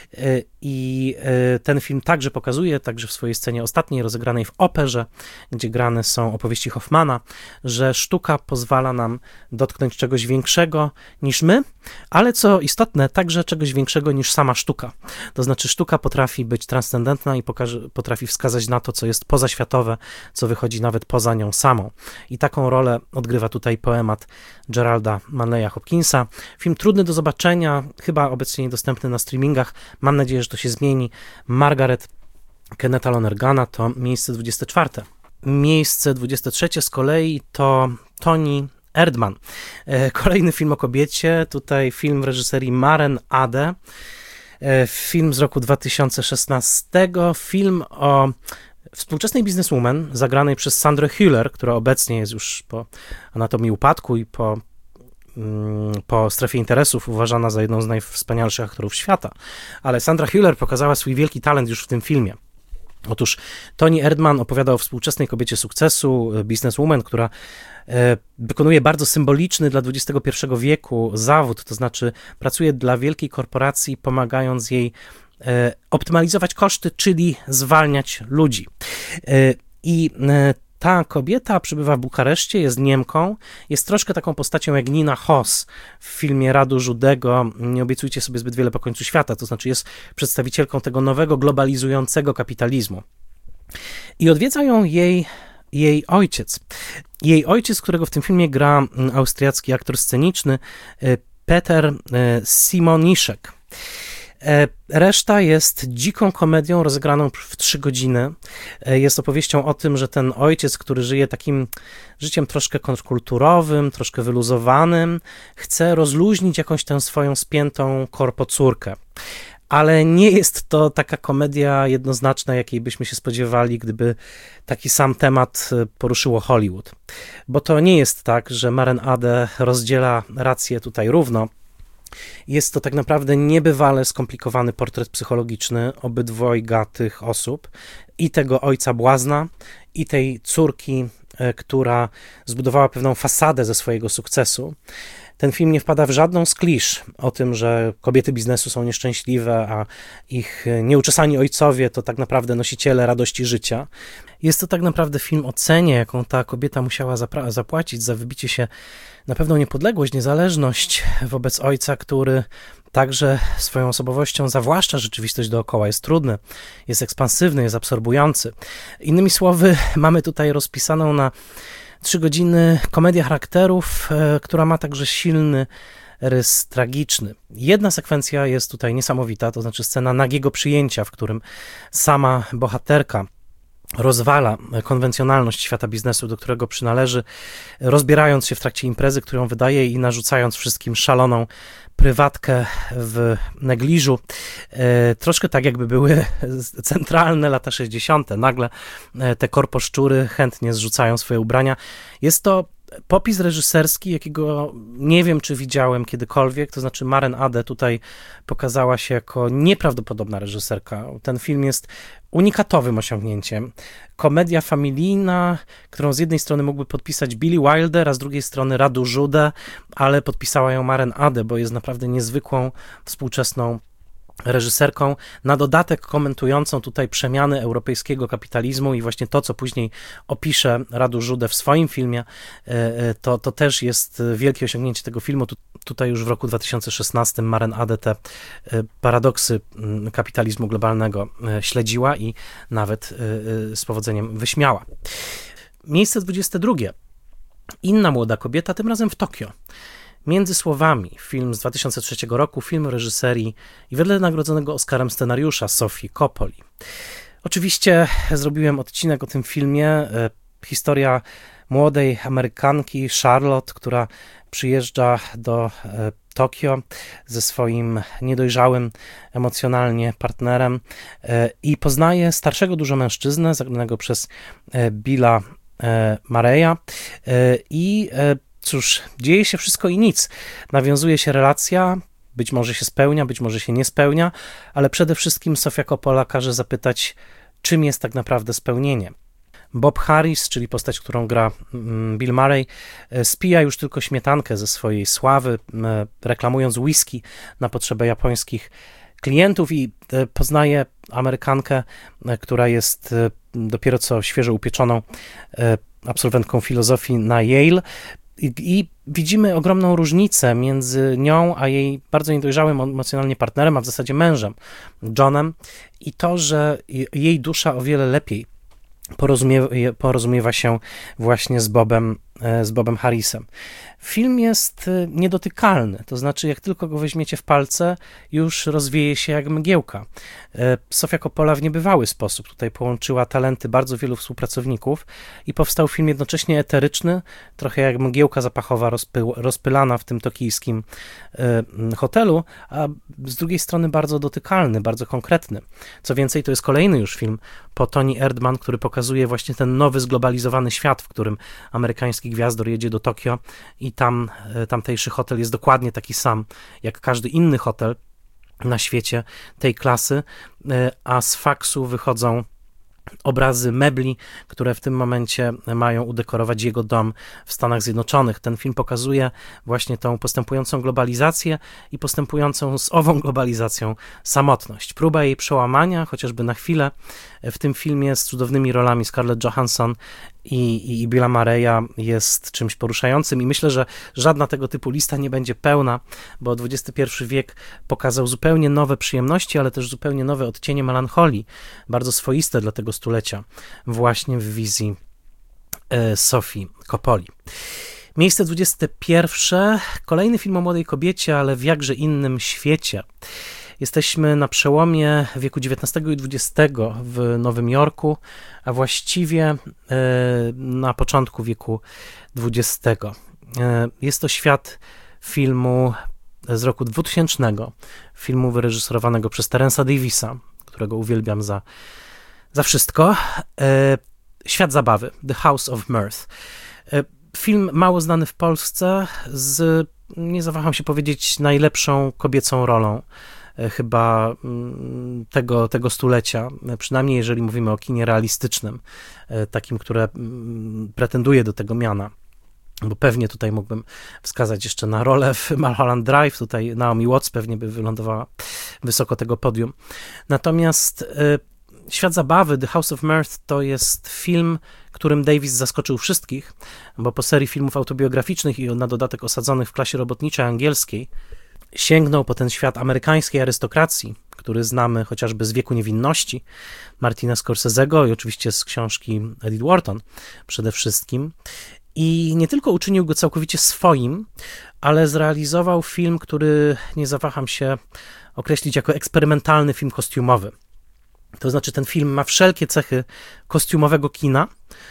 i ten film także pokazuje, także w swojej scenie ostatniej, rozegranej w operze, gdzie grane są opowieści Hoffmana, że sztuka pozwala nam dotknąć czegoś większego niż my, ale co istotne, także czegoś większego niż sama sztuka. To znaczy sztuka potrafi być transcendentna i pokaże, potrafi wskazać na to, co jest pozaświatowe, co wychodzi nawet poza nią samą. I taką rolę odgrywa tutaj poemat Geralda Manleya Hopkinsa. Film trudny do zobaczenia, chyba obecnie niedostępny na streamingach. Mam nadzieję, że to się zmieni. Margaret Kennetha Lonergana to miejsce dwudzieste czwarte. Miejsce dwudzieste trzecie z kolei to Toni Erdmann. Kolejny film o kobiecie, tutaj film w reżyserii Maren Ade. Film z roku dwa tysiące szesnastego. Film o współczesnej bizneswoman zagranej przez Sandrę Hüller, która obecnie jest już po Anatomii upadku i po po Strefie interesów uważana za jedną z najwspanialszych aktorów świata, ale Sandra Hüller pokazała swój wielki talent już w tym filmie. Otóż Toni Erdmann opowiada o współczesnej kobiecie sukcesu, businesswoman, która wykonuje bardzo symboliczny dla dwudziestego pierwszego wieku zawód, to znaczy pracuje dla wielkiej korporacji, pomagając jej optymalizować koszty, czyli zwalniać ludzi. I ta kobieta przybywa w Bukareszcie, jest Niemką, jest troszkę taką postacią jak Nina Hoss w filmie Radu Żudego Nie obiecujcie sobie zbyt wiele po końcu świata, to znaczy jest przedstawicielką tego nowego, globalizującego kapitalizmu. I odwiedza ją jej, jej ojciec. Jej ojciec, którego w tym filmie gra austriacki aktor sceniczny Peter Simoniszek. Reszta jest dziką komedią rozegraną w trzy godziny. Jest opowieścią o tym, że ten ojciec, który żyje takim życiem troszkę kontrkulturowym, troszkę wyluzowanym, chce rozluźnić jakąś tę swoją spiętą korpocórkę. Ale nie jest to taka komedia jednoznaczna, jakiej byśmy się spodziewali, gdyby taki sam temat poruszyło Hollywood. Bo to nie jest tak, że Maren Ade rozdziela rację tutaj równo. Jest to tak naprawdę niebywale skomplikowany portret psychologiczny obydwojga tych osób, i tego ojca błazna, i tej córki, która zbudowała pewną fasadę ze swojego sukcesu. Ten film nie wpada w żadną z klisz o tym, że kobiety biznesu są nieszczęśliwe, a ich nieuczesani ojcowie to tak naprawdę nosiciele radości życia. Jest to tak naprawdę film o cenie, jaką ta kobieta musiała zapra- zapłacić za wybicie się na pewną niepodległość, niezależność wobec ojca, który także swoją osobowością zawłaszcza rzeczywistość dookoła, jest trudny, jest ekspansywny, jest absorbujący. Innymi słowy, mamy tutaj rozpisaną na trzy godziny komedię charakterów, e, która ma także silny rys tragiczny. Jedna sekwencja jest tutaj niesamowita, to znaczy scena nagiego przyjęcia, w którym sama bohaterka rozwala konwencjonalność świata biznesu, do którego przynależy, rozbierając się w trakcie imprezy, którą wydaje i narzucając wszystkim szaloną prywatkę w negliżu. E, troszkę tak, jakby były centralne lata sześćdziesiąte. Nagle te korposzczury chętnie zrzucają swoje ubrania. Jest to popis reżyserski, jakiego nie wiem, czy widziałem kiedykolwiek, to znaczy Maren Ade tutaj pokazała się jako nieprawdopodobna reżyserka. Ten film jest unikatowym osiągnięciem. Komedia familijna, którą z jednej strony mógłby podpisać Billy Wilder, a z drugiej strony Radu Jude, ale podpisała ją Maren Ade, bo jest naprawdę niezwykłą, współczesną reżyserką, na dodatek komentującą tutaj przemiany europejskiego kapitalizmu i właśnie to, co później opisze Radu Jude w swoim filmie, to, to też jest wielkie osiągnięcie tego filmu. Tu, tutaj już w roku dwa tysiące szesnastym Maren Ade te paradoksy kapitalizmu globalnego śledziła i nawet z powodzeniem wyśmiała. Miejsce dwudzieste drugie. Inna młoda kobieta, tym razem w Tokio. Między słowami, film z dwa tysiące trzeciego roku, film reżyserii i wedle nagrodzonego Oscarem scenariusza Sofii Coppoli. Oczywiście zrobiłem odcinek o tym filmie. Historia młodej Amerykanki Charlotte, która przyjeżdża do Tokio ze swoim niedojrzałym emocjonalnie partnerem i poznaje starszego dużo mężczyznę, zagranego przez Billa Murraya i cóż, dzieje się wszystko i nic. Nawiązuje się relacja, być może się spełnia, być może się nie spełnia, ale przede wszystkim Sofia Coppola każe zapytać, czym jest tak naprawdę spełnienie. Bob Harris, czyli postać, którą gra Bill Murray, spija już tylko śmietankę ze swojej sławy, reklamując whisky na potrzebę japońskich klientów i poznaje Amerykankę, która jest dopiero co świeżo upieczoną absolwentką filozofii na Yale. I, I widzimy ogromną różnicę między nią a jej bardzo niedojrzałym emocjonalnie partnerem, a w zasadzie mężem, Johnem, i to, że jej dusza o wiele lepiej porozumiewa, porozumiewa się właśnie z Bobem, z Bobem Harrisem. Film jest niedotykalny, to znaczy jak tylko go weźmiecie w palce, już rozwieje się jak mgiełka. Sofia Coppola w niebywały sposób tutaj połączyła talenty bardzo wielu współpracowników i powstał film jednocześnie eteryczny, trochę jak mgiełka zapachowa rozpy, rozpylana w tym tokijskim hotelu, a z drugiej strony bardzo dotykalny, bardzo konkretny. Co więcej, to jest kolejny już film po Toni Erdmann, który pokazuje właśnie ten nowy, zglobalizowany świat, w którym amerykański gwiazdor jedzie do Tokio i tam tamtejszy hotel jest dokładnie taki sam jak każdy inny hotel na świecie tej klasy, a z faksu wychodzą obrazy mebli, które w tym momencie mają udekorować jego dom w Stanach Zjednoczonych. Ten film pokazuje właśnie tą postępującą globalizację i postępującą z ową globalizacją samotność. Próba jej przełamania, chociażby na chwilę, w tym filmie z cudownymi rolami Scarlett Johansson i, i, i Billa Murraya jest czymś poruszającym i myślę, że żadna tego typu lista nie będzie pełna, bo dwudziesty pierwszy wiek pokazał zupełnie nowe przyjemności, ale też zupełnie nowe odcienie melancholii, bardzo swoiste dla tego stulecia, właśnie w wizji e, Sofii Coppoli. Miejsce dwudzieste pierwsze, kolejny film o młodej kobiecie, ale w jakże innym świecie. Jesteśmy na przełomie wieku dziewiętnastego i dwudziestego w Nowym Jorku, a właściwie na początku wieku dwudziestego. Jest to świat filmu z roku dwutysięcznego, filmu wyreżyserowanego przez Terence'a Davisa, którego uwielbiam za, za wszystko. Świat zabawy, The House of Mirth. Film mało znany w Polsce z, nie zawaham się powiedzieć, najlepszą kobiecą rolą chyba tego, tego stulecia, przynajmniej jeżeli mówimy o kinie realistycznym, takim, które pretenduje do tego miana. bo pewnie tutaj mógłbym wskazać jeszcze na rolę w Mulholland Drive, tutaj Naomi Watts pewnie by wylądowała wysoko tego podium. Natomiast y, Świat zabawy, The House of Mirth, to jest film, którym Davis zaskoczył wszystkich, bo po serii filmów autobiograficznych i na dodatek osadzonych w klasie robotniczej angielskiej sięgnął po ten świat amerykańskiej arystokracji, który znamy chociażby z Wieku Niewinności Martina Scorsese'ego i oczywiście z książki Edith Wharton przede wszystkim. I nie tylko uczynił go całkowicie swoim, ale zrealizował film, który nie zawaham się określić jako eksperymentalny film kostiumowy. To znaczy ten film ma wszelkie cechy kostiumowego kina,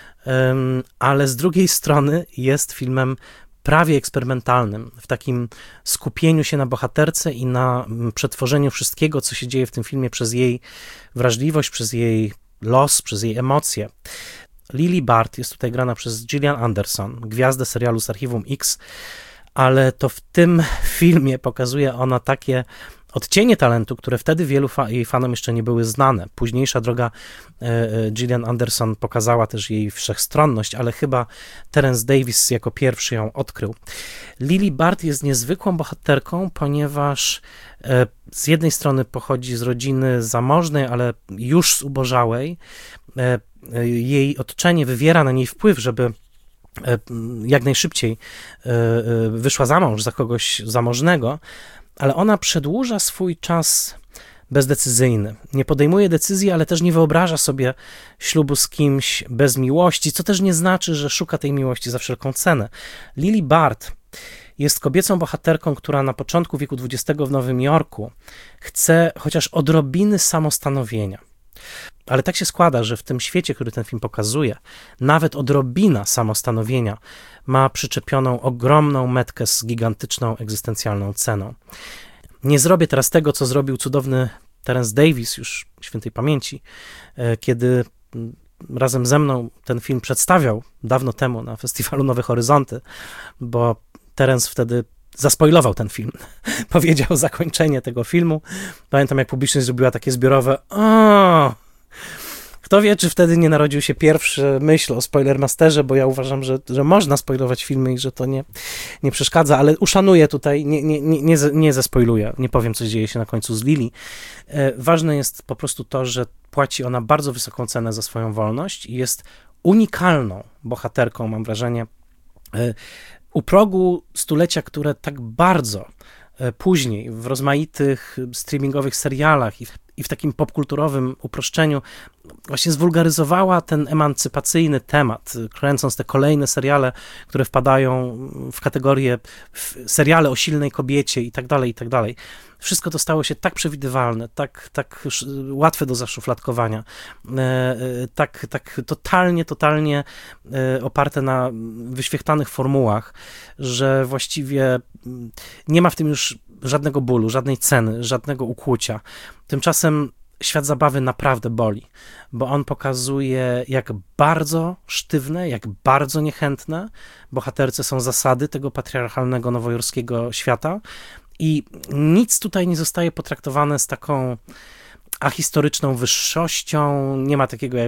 ale z drugiej strony jest filmem prawie eksperymentalnym, w takim skupieniu się na bohaterce i na przetworzeniu wszystkiego, co się dzieje w tym filmie przez jej wrażliwość, przez jej los, przez jej emocje. Lily Bart jest tutaj grana przez Gillian Anderson, gwiazdę serialu z Archiwum X, ale to w tym filmie pokazuje ona takie odcienie talentu, które wtedy wielu fa- jej fanom jeszcze nie były znane. Późniejsza droga e, Gillian Anderson pokazała też jej wszechstronność, ale chyba Terence Davis jako pierwszy ją odkrył. Lily Bart jest niezwykłą bohaterką, ponieważ e, z jednej strony pochodzi z rodziny zamożnej, ale już zubożałej. E, e, jej otoczenie wywiera na niej wpływ, żeby e, jak najszybciej e, e, wyszła za mąż za kogoś zamożnego, ale ona przedłuża swój czas bezdecyzyjny. Nie podejmuje decyzji, ale też nie wyobraża sobie ślubu z kimś bez miłości, co też nie znaczy, że szuka tej miłości za wszelką cenę. Lily Bart jest kobiecą bohaterką, która na początku wieku dwudziestego w Nowym Jorku chce chociaż odrobiny samostanowienia. Ale tak się składa, że w tym świecie, który ten film pokazuje, nawet odrobina samostanowienia ma przyczepioną ogromną metkę z gigantyczną egzystencjalną ceną. Nie zrobię teraz tego, co zrobił cudowny Terence Davis, już świętej pamięci, kiedy razem ze mną ten film przedstawiał dawno temu na festiwalu Nowe Horyzonty, bo Terence wtedy zaspoilował ten film. Powiedział zakończenie tego filmu. Pamiętam, jak publiczność zrobiła takie zbiorowe o. Kto wie, czy wtedy nie narodził się pierwszy myśl o Spoilermasterze, bo ja uważam, że, że można spoilować filmy i że to nie, nie przeszkadza, ale uszanuję tutaj, nie, nie, nie, nie, nie zespoiluję, nie powiem, co dzieje się na końcu z Lily. E, ważne jest po prostu to, że płaci ona bardzo wysoką cenę za swoją wolność i jest unikalną bohaterką, mam wrażenie, e, u progu stulecia, które tak bardzo e, później w rozmaitych streamingowych serialach i w i w takim popkulturowym uproszczeniu właśnie zwulgaryzowała ten emancypacyjny temat, kręcąc te kolejne seriale, które wpadają w kategorię seriale o silnej kobiecie i tak dalej, i tak dalej. Wszystko to stało się tak przewidywalne, tak, tak łatwe do zaszufladkowania, tak, tak totalnie, totalnie oparte na wyświechtanych formułach, że właściwie nie ma w tym już żadnego bólu, żadnej ceny, żadnego ukłucia. Tymczasem świat zabawy naprawdę boli, bo on pokazuje, jak bardzo sztywne, jak bardzo niechętne bohaterce są zasady tego patriarchalnego nowojorskiego świata i nic tutaj nie zostaje potraktowane z taką ahistoryczną wyższością, nie ma takiego,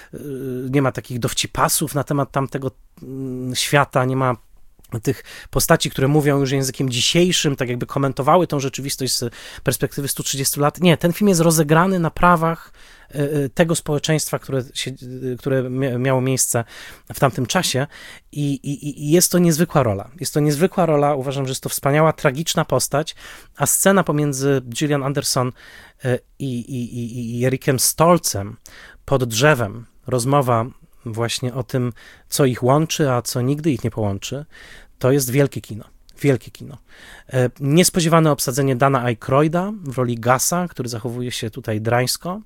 nie ma takich dowcipasów na temat tamtego świata, nie ma tych postaci, które mówią już językiem dzisiejszym, tak jakby komentowały tą rzeczywistość z perspektywy stu trzydziestu lat. Nie, ten film jest rozegrany na prawach tego społeczeństwa, które, się, które miało miejsce w tamtym czasie i, i, i jest to niezwykła rola. Jest to niezwykła rola, uważam, że jest to wspaniała, tragiczna postać, a scena pomiędzy Gillian Anderson i, i, i, i Ericiem Stoltzem pod drzewem, rozmowa właśnie o tym, co ich łączy, a co nigdy ich nie połączy, to jest wielkie kino. Wielkie kino. Niespodziewane obsadzenie Dana Aykroyda w roli Gasa, który zachowuje się tutaj drańsko.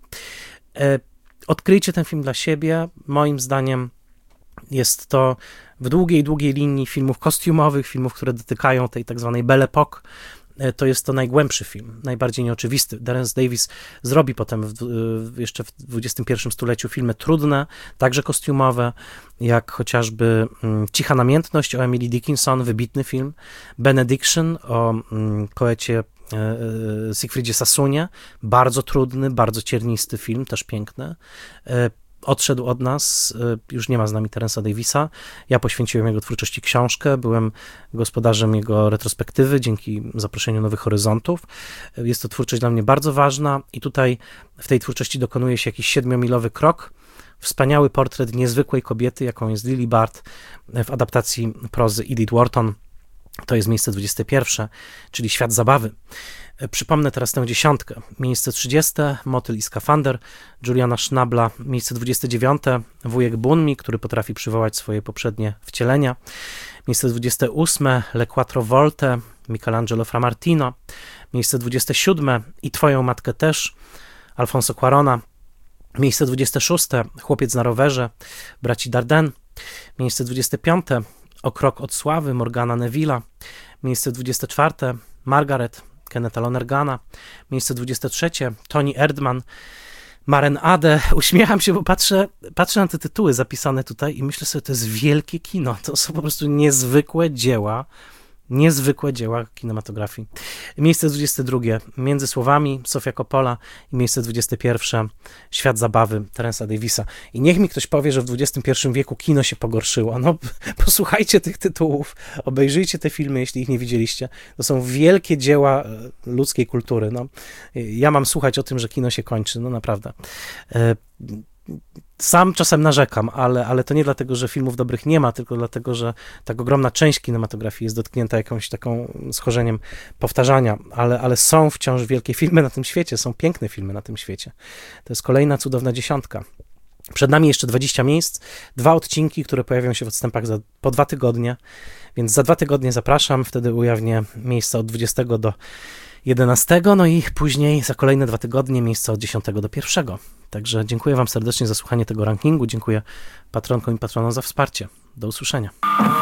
Odkryjcie ten film dla siebie. Moim zdaniem jest to w długiej, długiej linii filmów kostiumowych, filmów, które dotykają tej tak zwanej Belle Époque. To jest to najgłębszy film, najbardziej nieoczywisty. Terence Davis zrobi potem w, w, jeszcze w dwudziestym pierwszym stuleciu filmy trudne, także kostiumowe, jak chociażby um, Cicha namiętność o Emily Dickinson, wybitny film, Benediction o um, poecie e, Siegfriedzie Sassunie, bardzo trudny, bardzo ciernisty film, też piękny. E, odszedł od nas, już nie ma z nami Terensa Davisa. Ja poświęciłem jego twórczości książkę, byłem gospodarzem jego retrospektywy dzięki zaproszeniu Nowych Horyzontów. Jest to twórczość dla mnie bardzo ważna i tutaj w tej twórczości dokonuje się jakiś siedmiomilowy krok. Wspaniały portret niezwykłej kobiety, jaką jest Lily Bart w adaptacji prozy Edith Wharton. To jest miejsce dwudzieste pierwsze, czyli Świat zabawy. Przypomnę teraz tę dziesiątkę. Miejsce trzydzieste, Motyl i skafander, Juliana Schnabla. Miejsce dwudzieste dziewiąte, Wujek Bunmi, który potrafi przywołać swoje poprzednie wcielenia. Miejsce dwudzieste ósme, Le Quattro Volte, Michelangelo Framartino. Miejsce dwudzieste siódme, I twoją matkę też, Alfonso Cuarona. Miejsce dwudzieste szóste, Chłopiec na rowerze, braci Dardenne. Miejsce dwudzieste piąte, O krok od sławy, Morgana Neville'a. Miejsce dwudzieste czwarte, Margaret, Kennetha Lonergana. Miejsce dwudzieste trzecie, Toni Erdmann, Maren Ade. Uśmiecham się, bo patrzę, patrzę na te tytuły zapisane tutaj i myślę sobie, to jest wielkie kino. To są po prostu niezwykłe dzieła, niezwykłe dzieła kinematografii. Miejsce dwudzieste drugie, Między słowami, Sofia Coppola. I miejsce dwudzieste pierwsze, Świat zabawy, Terensa Davisa. I niech mi ktoś powie, że w dwudziestym pierwszym wieku kino się pogorszyło. No, posłuchajcie tych tytułów, obejrzyjcie te filmy, jeśli ich nie widzieliście. To są wielkie dzieła ludzkiej kultury. No, ja mam słuchać o tym, że kino się kończy. No naprawdę. Sam czasem narzekam, ale, ale to nie dlatego, że filmów dobrych nie ma, tylko dlatego, że tak ogromna część kinematografii jest dotknięta jakąś taką schorzeniem powtarzania, ale, ale są wciąż wielkie filmy na tym świecie, są piękne filmy na tym świecie. To jest kolejna cudowna dziesiątka. Przed nami jeszcze dwadzieścia miejsc, dwa odcinki, które pojawią się w odstępach za, po dwa tygodnie, więc za dwa tygodnie zapraszam, wtedy ujawnię miejsca od dwudziestego do jedenastego, no i później za kolejne dwa tygodnie miejsca od dziesiątego do pierwszego. Także dziękuję wam serdecznie za słuchanie tego rankingu, dziękuję patronkom i patronom za wsparcie. Do usłyszenia.